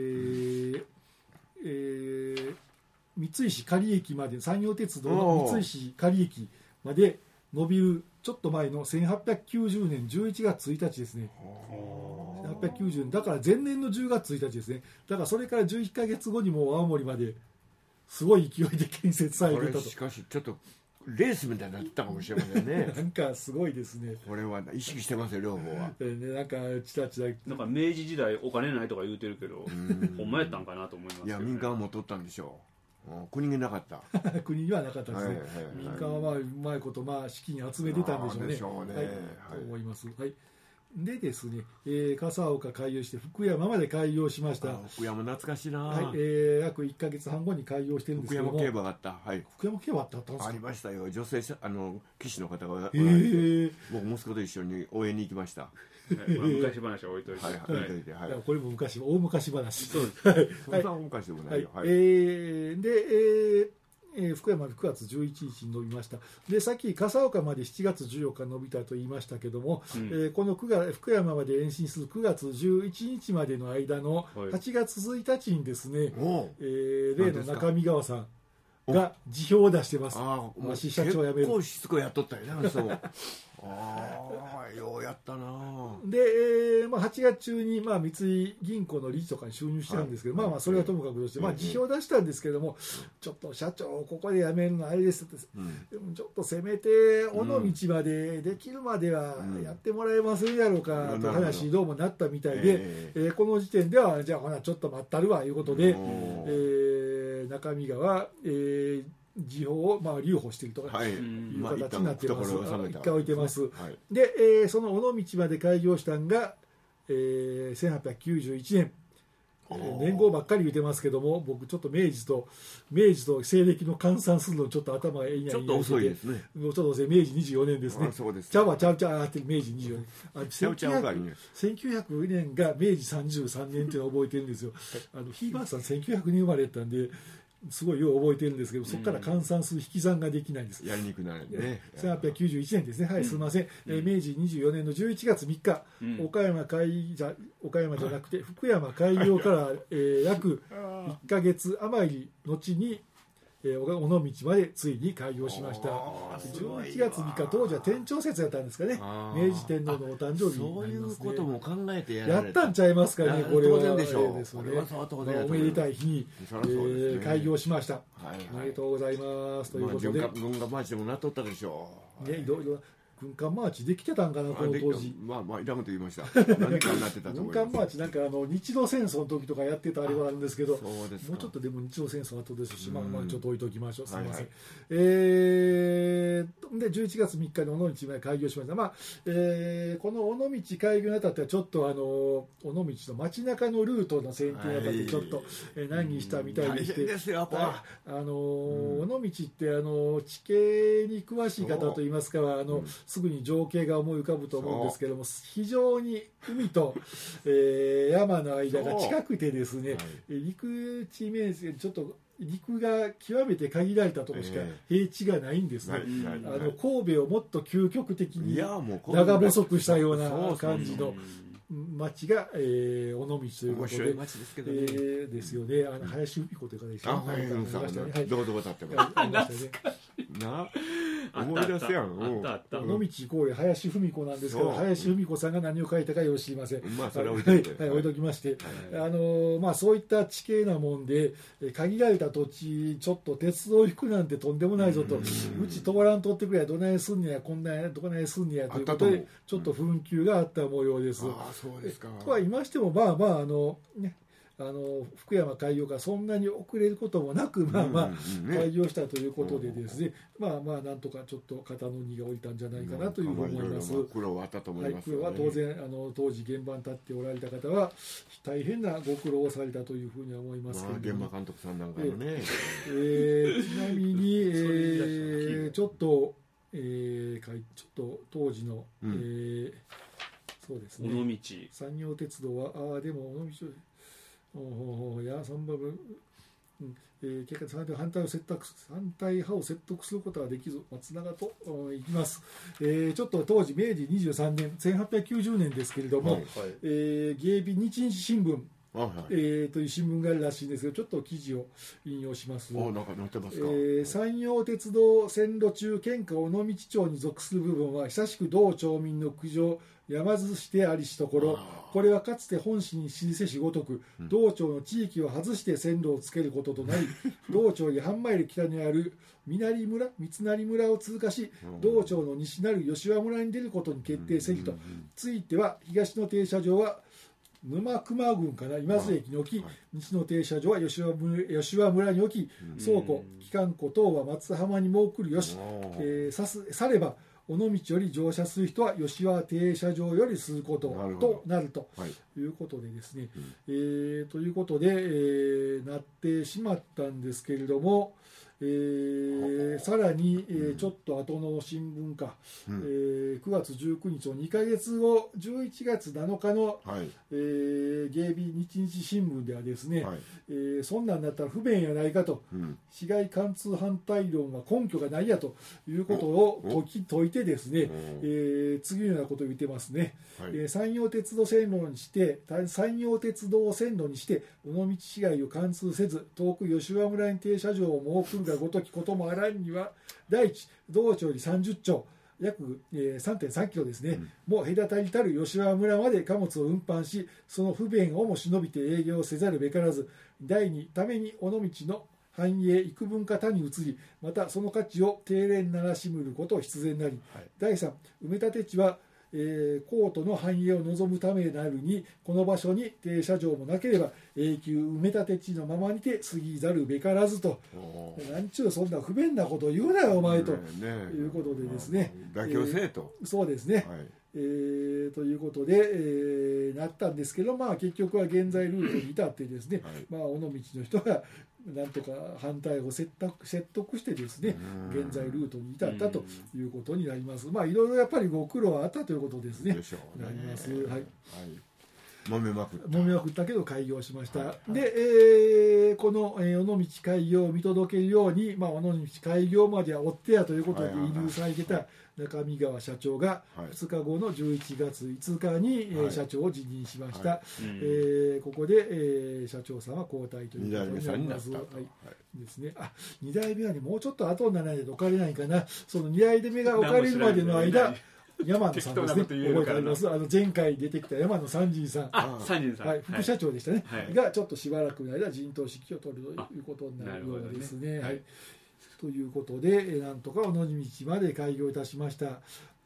三石狩駅まで、山陽鉄道の三石狩駅まで伸びるちょっと前の1890年11月1日ですね。1890年だから前年の10月1日ですね。だからそれから11ヶ月後にも青森まですごい勢いで建設されてたと。 しかしちょっとレースみたいになったかもしれませんね。 なんかすごいですね。 これは意識してますよ両方は。 なんかちらちらなんか明治時代お金ないとか言うてるけど、ほんまやったんかなと思いますけど、ね。 いや民間はも取ったんでしょう。国になかった国にはなかったですね、民間はうまいこと資金集めてたんでしょうね、と思います。でですね、笠岡開業して福山まで開業しました。 福山懐かしいな、 約1ヶ月半後に開業してるんですけども、 福山競馬があった、 福山競馬ってあったんですか？ ありましたよ、女性騎士の方が、僕息子と一緒に応援に行きました。 昔話は置いといて、 これも大昔話。 そうです。そんな昔でもないよ。 で、福山まで9月11日に伸びました。で、さっき笠岡まで7月14日伸びたと言いましたけども、この福山まで延伸する9月11日までの間の8月1日にですね、例の中見川さんが辞表を出してます。社長辞める。 結構しつこいやっとったよね、そう。ようやったな。 で、8月中に三井銀行の理事とかに就任してるんですけど、それはともかくとして、辞表出したんですけども、ちょっと社長ここで辞めるのあれですって、ちょっとせめて尾道までできるまではやってもらえませんやろうかと話どうもなったみたいで、この時点ではじゃあほなちょっと待ったるわいうことで、中身川辞表を留保しているとかいう形になってます。一回置いてます。で、その尾道まで開業したのが、1891年。年号ばっかり言ってますけども、僕ちょっと明治と西暦の換算するのちょっと頭がいいやちょっと遅いですね。 ちょっと遅い、明治24年ですね。ちゃうって明治24年。1900年が明治33年っていうのを覚えてるんですよ。ひいばあさん1900年生まれだったんで。すごいよう覚えてるんですけど、そこから換算する引き算ができないんです。 やりにくくなるね。 1891年ですね。すみません。明治24年の11月3日、岡山じゃなくて福山開業から約1ヶ月余り後に尾道までついに開業しました。11月3日、当時は天長節やったんですかね。明治天皇のお誕生日になりますね。 そういうことも考えてやったんちゃいますかね。これは当然でしょう。 おめでたい日に開業しました。おめでとうございますということで。 文化マーチでもなっとったでしょう。 いろいろ軍艦マーチできてたんかな、この当時。 まあいらんこと言いました。何かになってたと思います。 軍艦マーチなんか日露戦争の時とかやってたあれはあるんですけど、もうちょっとでも日露戦争後ですし、まあちょっと置いときましょう。すみません。で11月3日に尾道まで開業しました。まあこの尾道開業にあたってはちょっと尾道の街中のルートの選定にあたってちょっと難儀したみたいでして、尾道って地形に詳しい方といいますかはすぐに情景が思い浮かぶと思うんですけども、非常に海と、山の間が近くてですね、陸地面積ちょっと陸が極めて限られたところしか平地がないんですね。神戸をもっと究極的に長細くしたような感じの町が、尾道ということで、ですよね。林芙美子という方でしたね。どうぞ立ってます。な、思い出すやん。 尾道イコール林芙美子なんですけど、林芙美子さんが何を書いたかよろしいません。 まあそれは置いときまして、まあそういった地形なもんで限られた土地ちょっと鉄道行くなんてとんでもないぞと、うち通らんとってくれどないすんねや、こんなどこないすんねやということでちょっと紛糾があった模様です。 そうですか。 とは言いましても、まあまあね、福山開業がそんなに遅れることもなく、まあまあ開業したということでですね、まあまあなんとかちょっと肩の荷が下りたんじゃないかなというふうに思います。 苦労はあったと思います。 苦労は当然当時現場に立っておられた方は大変なご苦労をされたというふうには思いますけれども、 現場監督さんなんかのね。 ちなみにちょっと当時のそうですね、 尾道山陽鉄道はでも尾道や3番分、結果反対派を説得することはできず松永といきます。ちょっと当時明治23年1890年ですけれども、芸美日日新聞という新聞があるらしいんですが、ちょっと記事を引用します。 なんか載ってますか。 山陽鉄道線路中県下尾道町に属する部分は久しく同町民の苦情山津してありしところ、これはかつて本市に知りせしごとく同町の地域を外して線路をつけることとなり、同町に半マイル北にある三成村を通過し、同町の西なる吉和村に出ることに決定せりとついては、東の停車場は沼熊郡から今津駅に置き、西の停車場は吉和村に置き、倉庫機関庫等は松浜にも送るよし、されば尾道より乗車する人は吉和停車場よりすることとなるということでですね、ということで、なってしまったんですけれども、さらに、ちょっと後の新聞か、9月19日の2ヶ月後11月7日の、芸美日日新聞ではですね、そんなんだったら不便やないかと、市街貫通反対論は根拠がないやということを解いてですね、次のようなことを言ってますね。山陽鉄道線路にして尾道市街を貫通せず遠く吉和村に停車場を設くるがごときこともあらんには、第一同町より30町約 3.3 キロですね、もう隔たりたる吉和村まで貨物を運搬し、その不便をも忍びて営業せざるべからず、第二ために尾道の繁栄幾分か他に移り、またその価値を低廉ならしむること必然なり、第三埋め立て地はコートの繁栄を望むためなるに、この場所に停車場もなければ永久埋め立て地のままにて過ぎざるべからずと、なんちゅうそんな不便なこと言うなよお前ということでですね、 妥協せえと、 そうですね、ということで、なったんですけど、まあ結局は現在ルートに至ってですね、まあ尾道の人がなんとか反対を説得してですね、現在ルートに至ったということになります。まあいろいろやっぱりご苦労はあったということですね。 でしょうね。 なります。 揉めまくったけど開業しました。で、この尾道開業を見届けるように、まあ尾道開業までは追ってやということで遺留されてた中見川社長が2日後の11月5日に社長を辞任しました。ここで社長さんは交代ということになります。ですね。2代目はね、もうちょっと後にならないと置かれないかな。その2代目が置かれるまでの間、山野さんですね、覚えてあります。前回出てきた山野三人さん、副社長でしたね、がちょっとしばらくの間陣頭指揮を取るということになるようですね。ということで、なんとか尾道まで開業いたしました。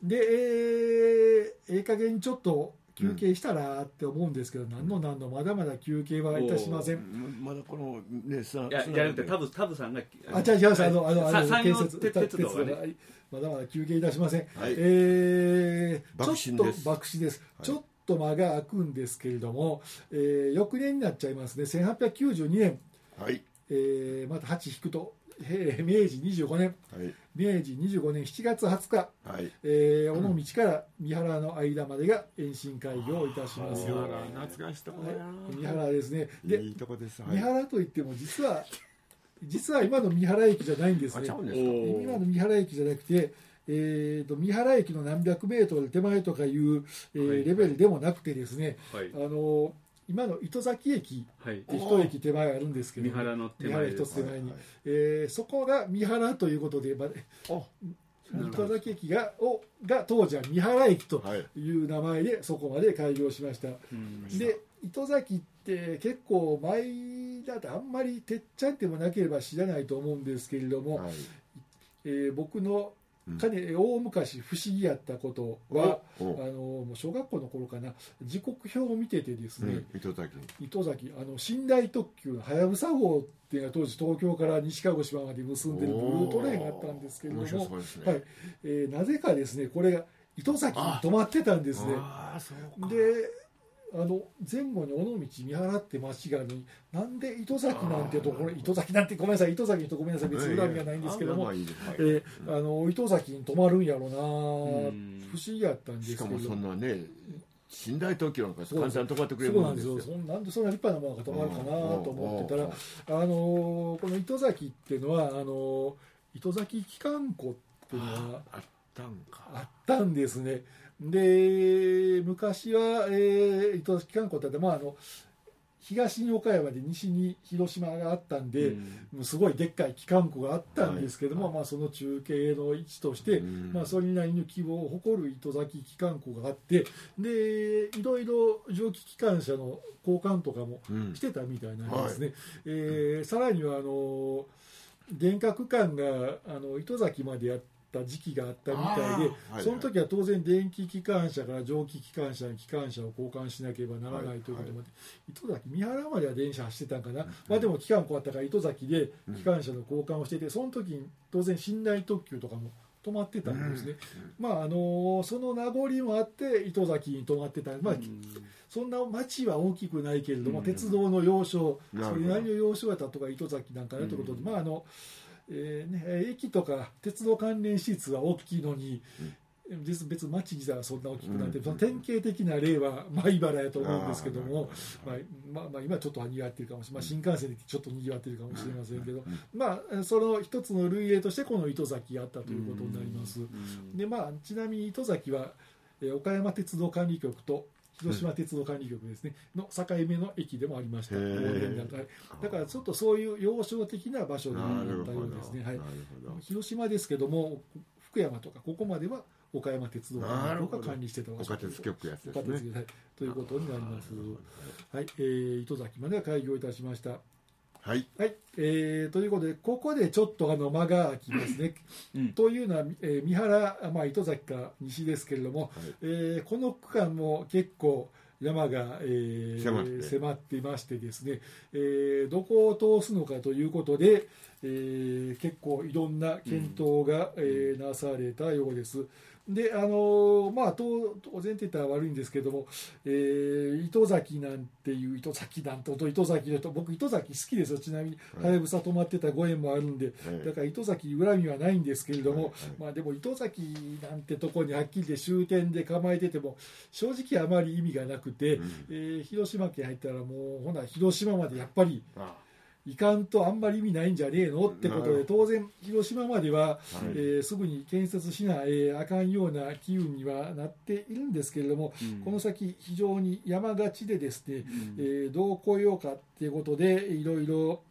で、加減ちょっと休憩したらって思うんですけど、何のまだまだ休憩はいたしません。 まだこのね、 じゃなくてタブさんが、 違う建設鉄道がね、まだまだ休憩いたしません。 はい、 爆死です。ちょっと間が空くんですけれども、翌年になっちゃいますね。1892年、 はい、 また8引くと明治25年、 はい、 明治25年7月20日、 はい、 尾道から三原の間までが延伸開業いたします。 懐かしいところやな。 三原ですね。で、 いいとこです。 三原といっても実は今の三原駅じゃないんですね。 今の三原駅じゃなくて、三原駅の何百メートル手前とかいう、レベルでもなくてですね、 はい、 今の糸崎駅って一駅手前あるんですけど、 三原の手前一つ手前に、そこが三原ということで、糸崎駅が当時は三原駅という名前でそこまで開業しました。で、糸崎って結構前だとあんまりてっちゃんでもなければ知らないと思うんですけれども、僕の大昔不思議やったことは、もう小学校の頃かな、時刻表を見ててですね、 糸崎寝台特急のはやぶさ号っていうのは当時東京から西鹿児島まで結んでるブルートレインがあったんですけれども、なぜかですね、これが糸崎に止まってたんですね。で、前後に尾道三原って町があるのに、なんで糸崎なんてところ、糸崎なんてごめんなさい、糸崎の人ごめんなさい、別に恨みがないんですけども、糸崎に泊まるんやろうな、不思議やったんですけど。 しかもそんなね、寝台特急なんか簡単に止まってくれるもんですよ。 なんでそんな立派なものが止まるかなと思ってたら、この糸崎っていうのは糸崎機関庫っていうのがあったんですね。で、昔は、糸崎機関庫って東に岡山で西に広島があったんで、すごいでっかい機関庫があったんですけども、その中継の位置として、それなりの規模を誇る糸崎機関庫があって、でいろいろ蒸気機関車の交換とかもしてたみたいなんですね。さらには電化区間が糸崎までやって時期があったみたいで、その時は当然電気機関車から蒸気機関車に機関車を交換しなければならないということまで、糸崎三原までは電車走ってたんかな、でも機関庫あったから糸崎で機関車の交換をしてて、その時に当然寝台特急とかも止まってたんですね。その名残もあって糸崎に止まってた、そんな町は大きくないけれども、鉄道の要衝、それなりの要衝やったとか糸崎なんかなということで、駅とか鉄道関連施設は大きいのに、別に町自体はそんな大きくなって、その典型的な例は米原やと思うんですけども、今ちょっとにぎわってるかもしれない、新幹線でちょっとにぎわってるかもしれませんけど、その一つの類例としてこの糸崎があったということになります。で、ちなみに糸崎は岡山鉄道管理局と広島鉄道管理局ですね、の境目の駅でもありました。だからちょっとそういう要衝的な場所になったようですね。広島ですけども、福山とかここまでは岡山鉄道管理局が管理してた場所ということになります。糸崎までは開業いたしました。ということで、ここでちょっと間が空きますね。というのは、三原、糸崎から西ですけれども、この区間も結構山が、迫っていましてですね、どこを通すのかということで、結構いろんな検討が、なされたようです。で、当然って言ったら悪いんですけども、糸崎なんていう糸崎の人、僕糸崎好きですよ。ちなみにはやぶさ止まってたご縁もあるんで、だから糸崎恨みはないんですけれども、でも糸崎なんてとこにはっきりで終点で構えてても正直あまり意味がなくて、広島県入ったらもうほな広島までやっぱりいかんとあんまり意味ないんじゃねえのってことで、当然広島までは、すぐに建設しなあかんような機運にはなっているんですけれども、この先非常に山がちでですね、どう来ようかっていうことでいろいろ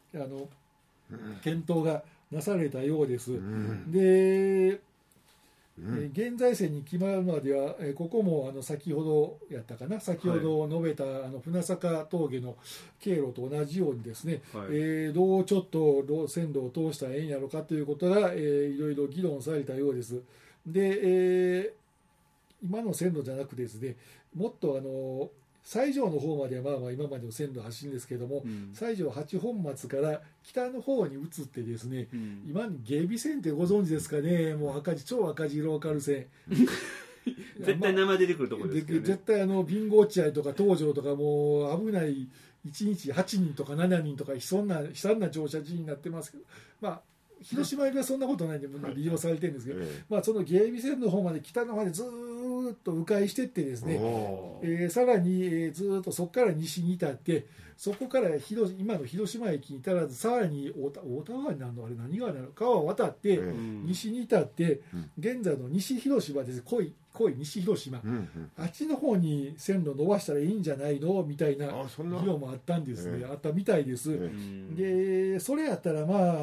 検討がなされたようです。で、現在線に決まるまでは、ここも先ほど述べた船坂峠の経路と同じようにですね、どうちょっと線路を通したらええんやろかということが、いろいろ議論されたようです。 で、今の線路じゃなくてですね、もっと西条の方まではまあ今までの線路走るんですけども、西条八本松から北の方に移ってですね、今芸備線ってご存知ですかね。もう超赤字ローカル線絶対名前出てくるところですけどね。 絶対ビンゴ落合とか東条とかもう危ない1日8人とか7人とか悲惨な乗車時になってますけど、まあ広島よりはそんなことないんで利用されてるんですけど、まあ、その芸備線の方まで北の方までずっと迂回していってですね、さらに、ずっとそこから西に至って、そこから今の広島駅に至らず、さらに大田川になるのあれ何川なの川を渡って西に至って、現在の西広島です。濃い西広島、あっちの方に線路伸ばしたらいいんじゃないのみたいな議論もあったんですね、あったみたいです。でそれやったらまあ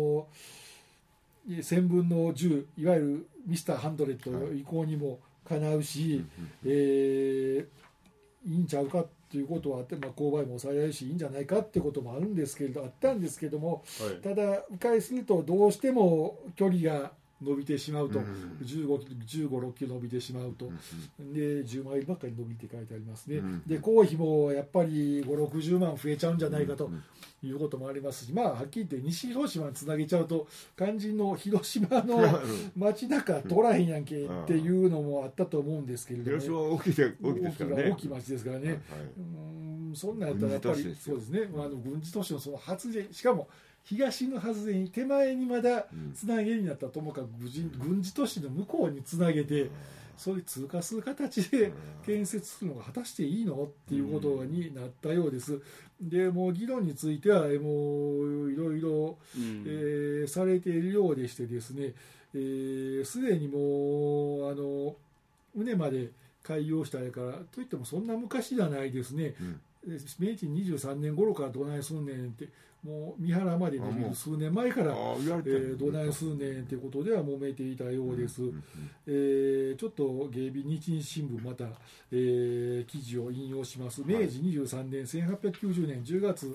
1000分の10いわゆるミスターハンドレット移行にもかなうし、いいんちゃうかということはあって、まあ、勾配も抑えられるしいいんじゃないかってこともあったんですけども、ただ迂回するとどうしても距離が伸びてしまうと、15、6キロ伸びてしまうと、で10マイルばっかり伸びて書いてありますね。で公費もやっぱり5、60万増えちゃうんじゃないかということもありますし、まあはっきり言って西広島につなげちゃうと肝心の広島の街中通らへんやんけっていうのもあったと思うんですけれども、ね、 広島は大きいですからね、 大きい町ですからね、そんなんやったらやっぱりそうですね、軍事都市のその発電、しかも東の発電手前にまだつなげになったともかく軍事都市の向こうにつなげてそれ通過する形で建設するのが果たしていいのっていうことになったようです。でもう議論についてはもういろいろされているようでしてですね、すでにもう畝まで開業したやからといってもそんな昔じゃないですね。明治23年頃からどないすんねんってもう三原までできる数年前からどないすんねんということでは揉めていたようです。ちょっと芸備日日新聞また、記事を引用します。明治23年1890年10月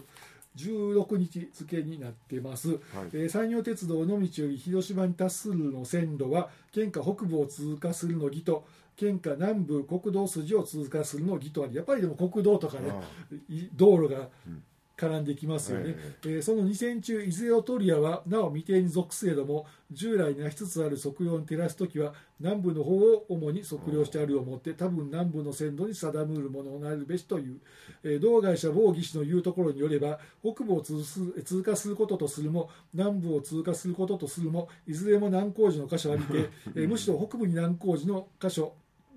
16日付になってます、山陽鉄道の道より広島に達するの線路は県下北部を通過するの儀と県下南部国道筋を通過するの儀とあり、やっぱりでも国道とかね道路が絡んできますよね。その2線中いずれを取りやはなお未定に属すれども従来なしつつある測量に照らすときは南部の方を主に測量してあるをもって多分南部の線路に定むるものをなるべしという、同会社某技師の言うところによれば北部を通過することとするも南部を通過することとするもいずれも難工事の箇所ありて、むしろ北部に難工事の箇所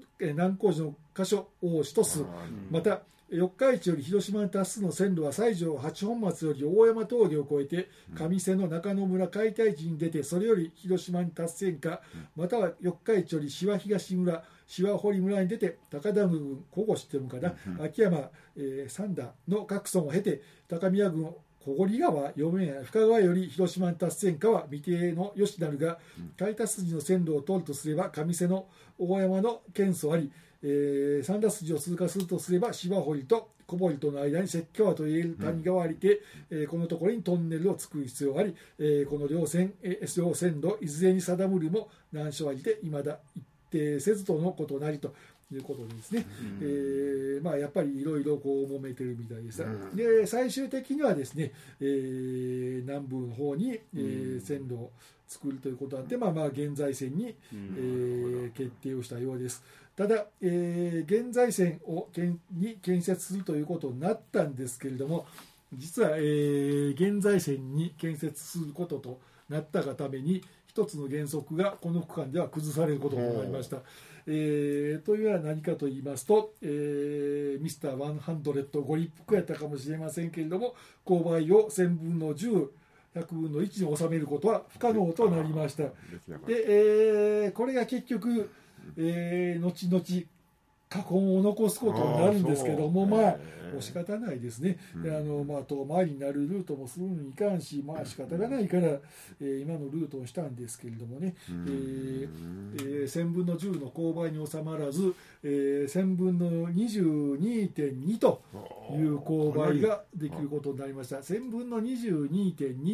を主とする。また四日市より広島に達すの線路は西条八本松より大山峠を越えて上瀬の中野村解体地に出てそれより広島に達せんか、または四日市より志波東村志波堀村に出て高田郡古後知ってるかな、秋山、三田の各村を経て高宮郡小堀川深川より広島に達せんかは未定のよしなるが、開拓筋の線路を通るとすれば上瀬の大山の県層あり、三田筋を通過するとすれば芝堀と小堀との間に関川といえる谷川ありて、このところにトンネルを作る必要があり、この両線路いずれに定むるも難所ありて未だ一定せずとのことなりということですね。まあ、やっぱりいろいろこう揉めてるみたいです。で最終的にはですね、南部の方に、線路を作るということなんで、まあ現在線に、決定をしたようです。ただ、現在線をに建設するということになったんですけれども、実は、現在線に建設することとなったがために一つの原則がこの区間では崩されることになりました。というのは何かと言いますと、ミスター100ご立腹やったかもしれませんけれども、勾配を1000分の10、100分の1に収めることは不可能となりました。で、これが結局、後々禍根を残すことになるんですけども、まあもう仕方ないですね。遠回りになるルートもするにいかんし、まあ仕方がないから、今のルートをしたんですけれどもね、1000分の10の勾配に収まらず、1000分の 22.2 という勾配ができることになりました。1000分の 22.2 っ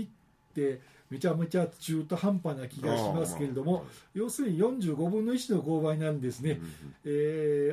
ってめちゃめちゃ中途半端な気がしますけれども、要するに45分の1の勾配なんですね。100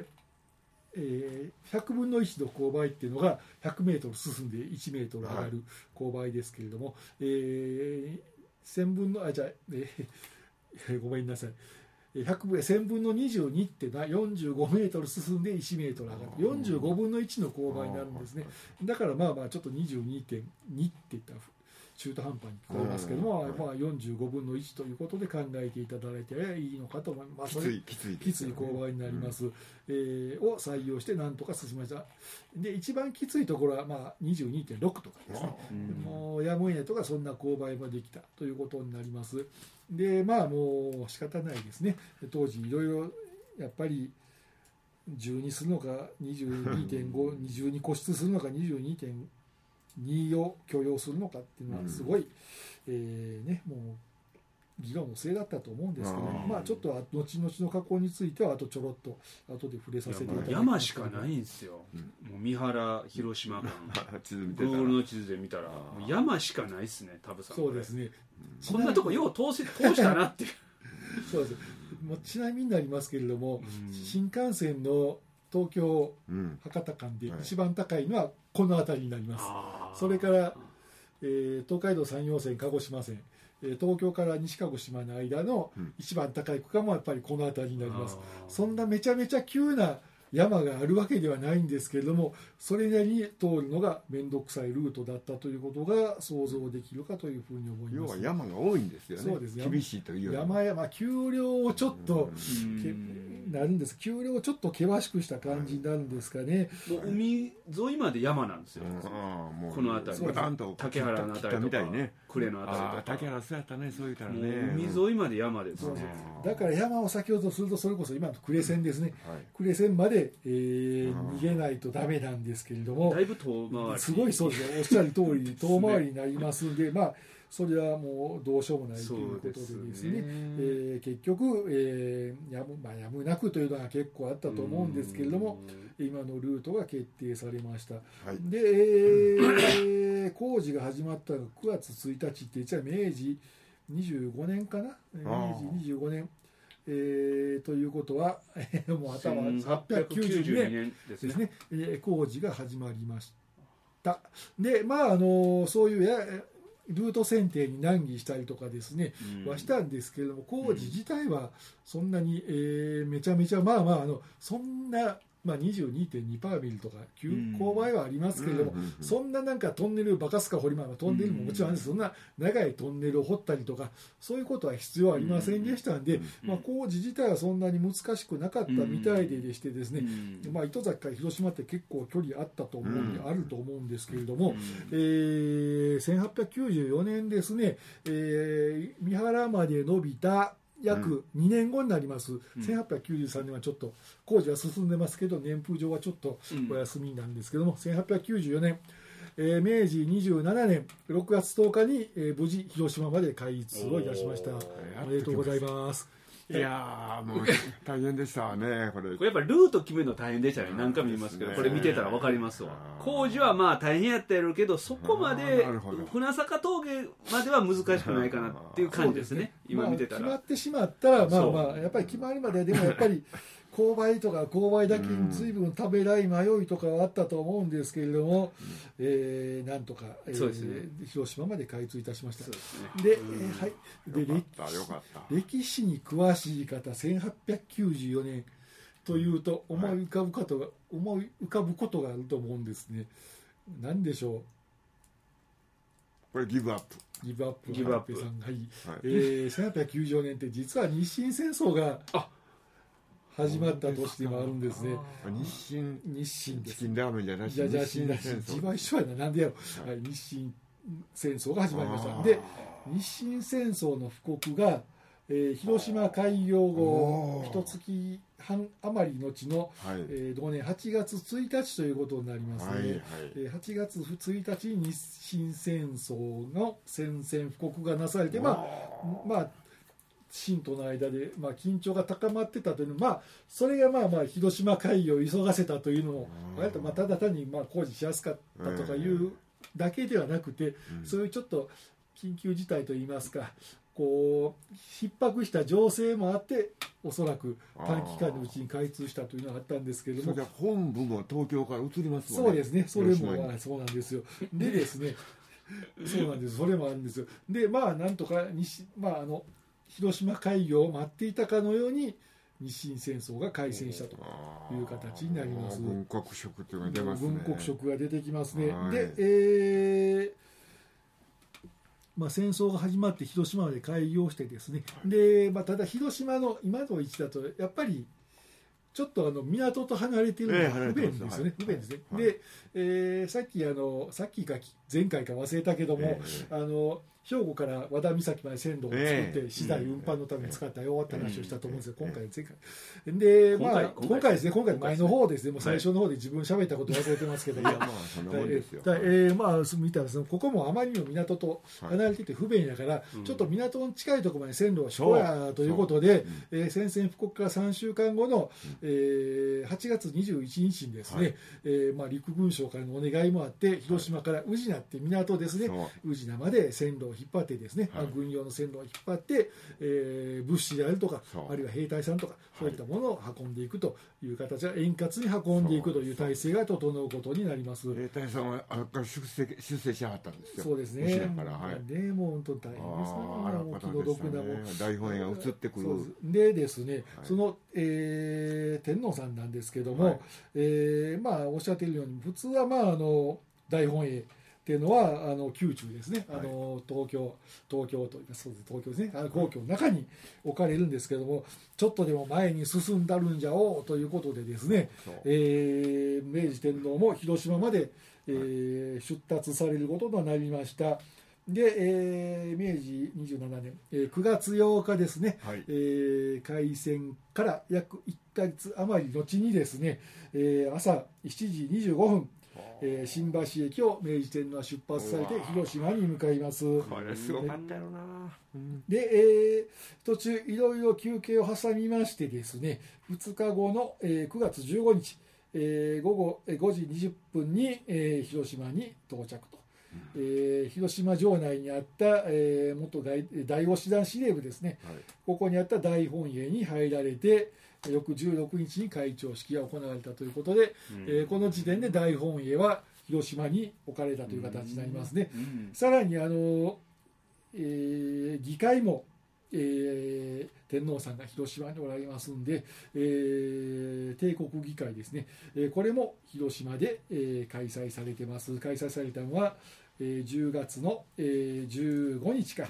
分の1の勾配っていうのが100メートル進んで1メートル上がる勾配ですけれども、1000分のごめんなさい、1000分の22っていうのは45メートル進んで1メートル上がる45分の1の勾配になるんですね。だからまあまあちょっと 22.2 って言ったら中途半端に聞こえますけども、まあ、45分の1ということで考えていただいていいのかと思います。きつい勾配になります、を採用してなんとか進めました。で一番きついところはまあ 22.6 とかですね、もうやむを得ないとかそんな勾配ができたということになります。でまあもう仕方ないですね。当時いろいろやっぱり10にするのか 22.5 20に固執するのか 22.2 を許容するのかっていうのはすごい、ね、もう議論のせいだったと思うんですけど、まあちょっと後々の加工についてはあとちょろっと後で触れさせていただきます。 山しかないんですよ、もう三原広島間Google の地図で見たら山しかないですね。タブさんそうですね、 こんなとこよう通したなっていうそうです。もうちなみになりますけれども、新幹線の東京、博多間で一番高いのはこの辺りになります。それから、東海道山陽線鹿児島線、東京から西鹿児島の間の一番高い区間もやっぱりこの辺りになります。そんなめちゃめちゃ急な山があるわけではないんですけれども、それなりに通るのが面倒くさいルートだったということが想像できるかというふうに思います。 要は山が多いんですよね。 そうですね、 厳しいというより山、丘陵をちょっとなるんです。丘陵をちょっと険しくした感じになるんですかね。 もう海沿いまで山なんですよ、この辺り竹原の辺りとか呉の辺りとか。 竹原そうやったね、そう言ったらね、 海沿いまで山ですね。 だから山を先ほどするとそれこそ今の呉線ですね、呉線まで、逃げないとダメなんですけれども、 だいぶ遠回り、 すごいそうですね、おっしゃる通り遠回りになりますんで、まあそれはもうどうしようもないということでですね、結局、やむなくというのは結構あったと思うんですけれども、今のルートが決定されました。で、工事が始まったのが9月1日って言っちゃ明治25年かな、明治25年、ということはもう頭892年ですね、工事が始まりました。でまあそういうルート選定に難儀したりとかですね、はしたんですけれども、工事自体はそんなに、めちゃめちゃそんな、22.2 ミリとか勾配はありますけれども、そんななんかトンネルバカスカ掘りトンネルももちろんです。そんな長いトンネルを掘ったりとかそういうことは必要ありませんでしたんで、工事自体はそんなに難しくなかったみたいでしてですね、糸崎から広島って結構距離あったと思うんで、あると思うんですけれども、1894年ですね、三原まで伸びた約2年後になります、1893年はちょっと工事は進んでますけど年風上はちょっとお休みなんですけども、1894年、明治27年6月10日に、無事広島まで開通をいたしました。おめでとうございます。 いやもう大変でしたね。これやっぱりルート決めるの大変でしたね。何回も言いますけど、これ見てたら分かりますわ。工事はまあ大変やったやろうけど、そこまで船坂峠までは難しくないかなっていう感じですね。今見てたら、 決まってしまったらやっぱり決まりまででもやっぱり勾配とか勾配だけに随分食べらい迷いとかはあったと思うんですけれども、なんとか、広島まで開通いたしました。で、歴史に詳しい方、1894年というと思い浮かぶことがあると思うんですね。何でしょう。 これギブアップさん、1894年って実は日清戦争が始まった年でもあるんですね。 日清です。 チキンラーメンじゃなし日清戦争。自分は一緒やな。なんでやろ。日清戦争が始まりました。で、日清戦争の布告が、広島開業後一月半余り後の、同年8月1日ということになりますね。8月1日に日清戦争の宣戦布告がなされて、清との間で、緊張が高まってたというのは、それが広島開業を急がせたというのも、ただ単に工事しやすかったとかいうだけではなくて、そういうちょっと緊急事態といいますか、こう逼迫した情勢もあっておそらく短期間のうちに開通したというのがあったんですけれども、 それじゃ本部も東京から移りますもんね。 そうですね、それもそうなんですよ。でですねそうなんです、それもあるんですよ。でなんとか広島開業を待っていたかのように日清戦争が開戦したという形になります。 軍国色というのが出ますね。 軍国色が出てきますね。 はい、 で、戦争が始まって広島まで開業してですね、でただ広島の今の位置だとやっぱりちょっと港と離れているので不便ですよね、不便ですね。はい、で、さっきか前回か忘れたけども、兵庫から和田岬まで線路を作って資材運搬のために使ったよって話をしたと思うんですけど、前回で今回ですね、今回前の方ですね、もう最初の方で自分喋ったこと忘れてますけど、 そんなもんですよ。 見たらここもあまりにも港と離れてて不便だから、ちょっと港の近いところまで線路を敷こうやということで、宣戦布告から3週間後の8月21日にですね、陸軍省からのお願いもあって広島から宇品って港ですね、宇品まで線路を引っ張ってですね、軍用の線路を引っ張って、物資であるとかあるいは兵隊さんとかそういったものを運んでいくという形で円滑に運んでいくという体制が整うことになります。 兵隊さんは出世しはったんですよ。 そうですね。でもう本当に大変ですね。気の毒なも大本営が移ってくる。 でですね、その、天皇さんなんですけども、おっしゃっているように普通は大本営っていうのは宮中ですね、東京とそうです、東京ですね、皇居の中に置かれるんですけども、ちょっとでも前に進んだるんじゃおうということでですね、明治天皇も広島まで、出立されることとなりました。で、明治27年、9月8日ですね、開戦から約1ヶ月余り後にですね、朝7時25分新橋駅を明治天皇は出発されて広島に向かいます。 これすごかったよな。 で、途中いろいろ休憩を挟みましてですね、2日後の、9月15日、午後5時20分に、広島に到着と。広島城内にあった、元第五師団司令部ですね、ここにあった大本営に入られて、翌16日に開庁式が行われたということで、この時点で大本営は広島に置かれたという形になりますね。さらに議会も、天皇さんが広島におられますんで、帝国議会ですね、これも広島で、開催されてます。開催されたのは10月の、15日か、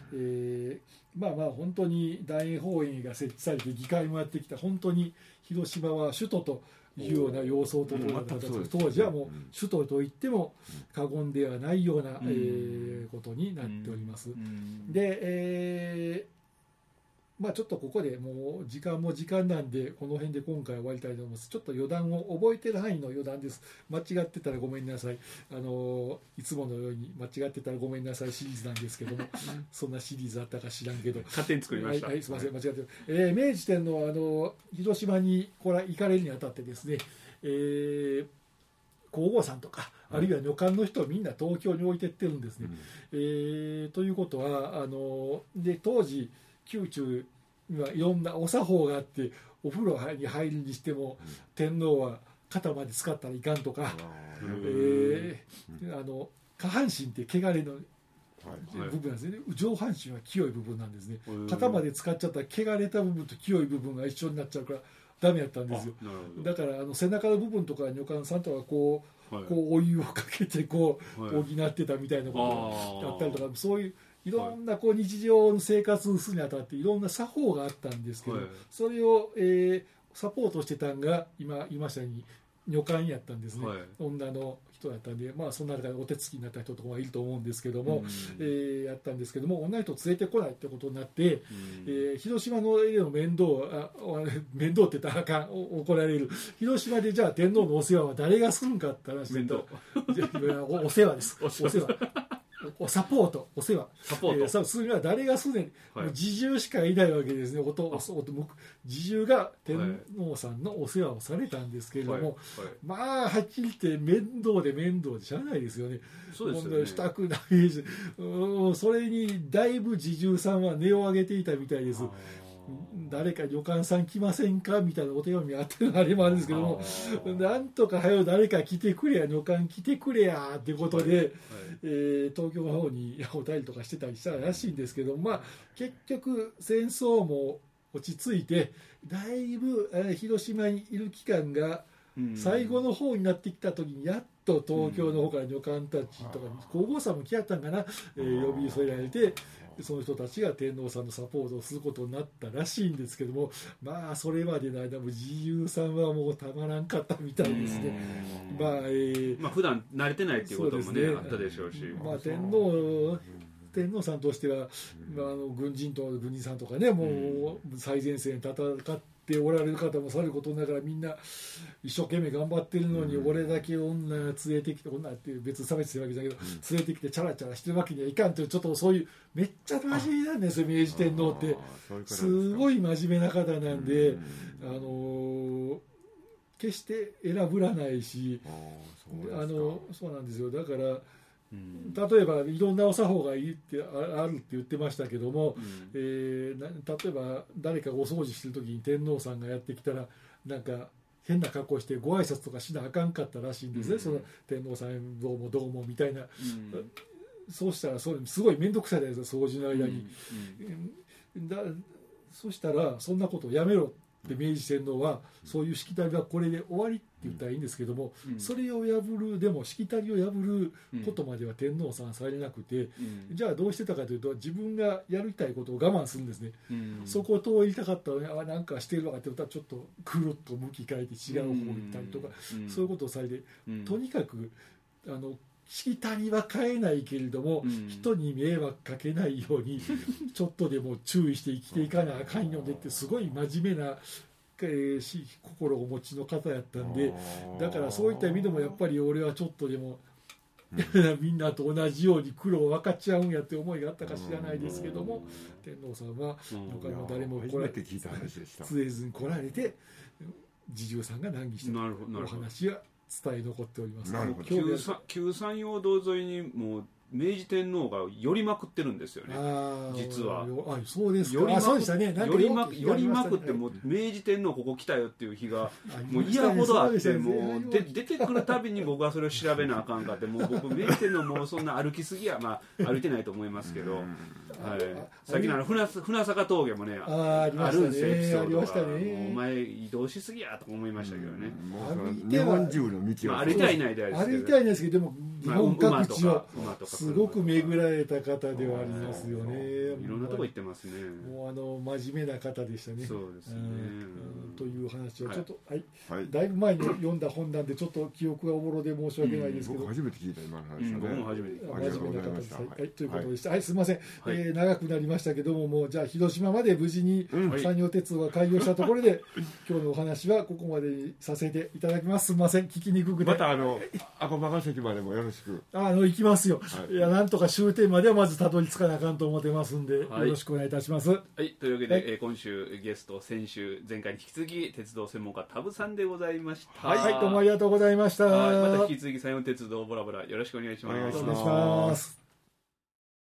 本当に大本営が設置されて議会もやってきた、本当に広島は首都というような様相ととった形で、当時はもう首都といっても過言ではないような、ことになっております。で、ちょっとここでもう時間なんでこの辺で今回終わりたいと思います。ちょっと余談を覚えてる範囲の余談です。間違ってたらごめんなさい。いつものように間違ってたらごめんなさいシリーズなんですけどもそんなシリーズあったか知らんけど勝手に作りました。 すいません、間違ってる。明治天皇は広島に行かれるにあたってですね、皇后さんとかあるいは女官の人をみんな東京に置いてってるんですね。ということはで当時宮中にはいろんなお作法があって、お風呂に入るにしても、天皇は肩まで使ったらいかんとか、下半身って汚れの部分なんですね。上半身は清い部分なんですね。肩まで使っちゃったら汚れた部分と清い部分が一緒になっちゃうからダメやったんですよ。だから背中の部分とか女官さんとかこうお湯をかけて補ってたみたいなことがあったりとか、そういういろんな日常の生活するにあたっていろんな作法があったんですけど、それを、サポートしてたんが今言いましたように女官やったんですね、女の人だったんで、その中でお手つきになった人とかはいると思うんですけども、やったんですけども、女の人連れてこないってことになって、広島の家の面倒って言ったらあかん、怒られる。広島でじゃあ天皇のお世話は誰がするんかって話でお世話です。お世話サポート、お世話、それは誰がすでに、侍従しかいないわけですね。侍従が天皇さんのお世話をされたんですけれども、まあはっきり言って面倒でしゃあないですよね。 そうですよね。 したくないし、それにだいぶ侍従さんは音を上げていたみたいです。誰か女官さん来ませんかみたいなお手紙あってるあれもあるんですけども、なんとか早う誰か来てくれや、女官来てくれやってことで、東京の方にお便りとかしてたりしたらしいんですけど、まあ結局戦争も落ち着いて、だいぶ広島にいる期間が最後の方になってきた時に、やっと東京の方から女官たちとか皇后さんも来やったんかな、呼び添えられて、その人たちが天皇さんのサポートをすることになったらしいんですけども、まあそれまでの間も侍従さんはもうたまらんかったみたいですね。 まあ普段慣れてないっていうこともね、あったでしょうし、 まあ天皇さんとしては、軍人さんとかね、もう最前線で戦っておられる方もさることながら、みんな一生懸命頑張ってるのに、俺だけ女連れてきて、女っていう別に差別してるわけだけど、連れてきてチャラチャラしてるわけにはいかんという、ちょっとそういうめっちゃ真面目なんですよ、明治天皇って。すごい真面目な方なんで、決して選ぶらないし、そうなんですよ。だから例えばいろんなお作法がいいってあるって言ってましたけども、例えば誰かがお掃除してる時に天皇さんがやってきたら、なんか変な格好してご挨拶とかしなあかんかったらしいんですね、その天皇さんどうもどうもみたいな、そうしたらそれすごい面倒くさいですよ、掃除の間に、そしたらそんなことをやめろで、明治天皇はそういうしきたりはこれで終わりって言ったらいいんですけども、それを破る、でもしきたりを破ることまでは天皇さんされなくて、じゃあどうしてたかというと、自分がやりたいことを我慢するんですね、そこを通りたかったのに、なんかしてるわかって言ったらちょっとくるっと向き変えて違う方に行ったりとか、そういうことをされて、とにかくしきたりは変えないけれども、人に迷惑かけないようにちょっとでも注意して生きていかなあかんよねって、すごい真面目な、心をお持ちの方やったんで、だからそういった意味でもやっぱり俺はちょっとでもみんなと同じように苦労を分かち合うんやって思いがあったか知らないですけども、天皇さんは他の誰も来られてつえずに来られて、侍従さんが難儀したお話は伝え残っております。 旧山陽道沿いにもう明治天皇が寄りまくってるんですよね、実は。 そうですか。 寄りまくって、もう明治天皇ここ来たよっていう日がもう嫌ほどあって、もう出てくるたびに僕はそれを調べなあかんかって、もう僕明治天皇もうそんな歩きすぎや、まあ歩いてないと思いますけど、さっきの船坂峠もね、あるんですよ、エピソードが。お前移動しすぎやと思いましたけどね。 日本中の道を歩いてはいないですけど、でも日本各地をすごく巡られた方ではありますよね。 いろんなとこ行ってますね。 もう真面目な方でしたね。 そうですね。 という話をちょっと、だいぶ前に読んだ本なんでちょっと記憶がおぼろで申し訳ないですけど、 僕初めて聞いた今の話僕も初めて聞いた。 真面目な方です。ということでした。すみません、長くなりましたけども、もうじゃあ広島まで無事に山陽鉄道が開業したところで、今日のお話はここまでにさせていただきます。すみません、聞きにくくて。 また赤羽関までもよろしく。 行きますよ。いや、なんとか終点まではまずたどり着かなあかんと思ってますんで、よろしくお願いいたします。 はい、というわけで、今週ゲスト、先週前回に引き続き鉄道専門家タブさんでございました。 はい、どうもありがとうございました。 また引き続き山陽鉄道ボラボラよろしくお願いします。 お願いします。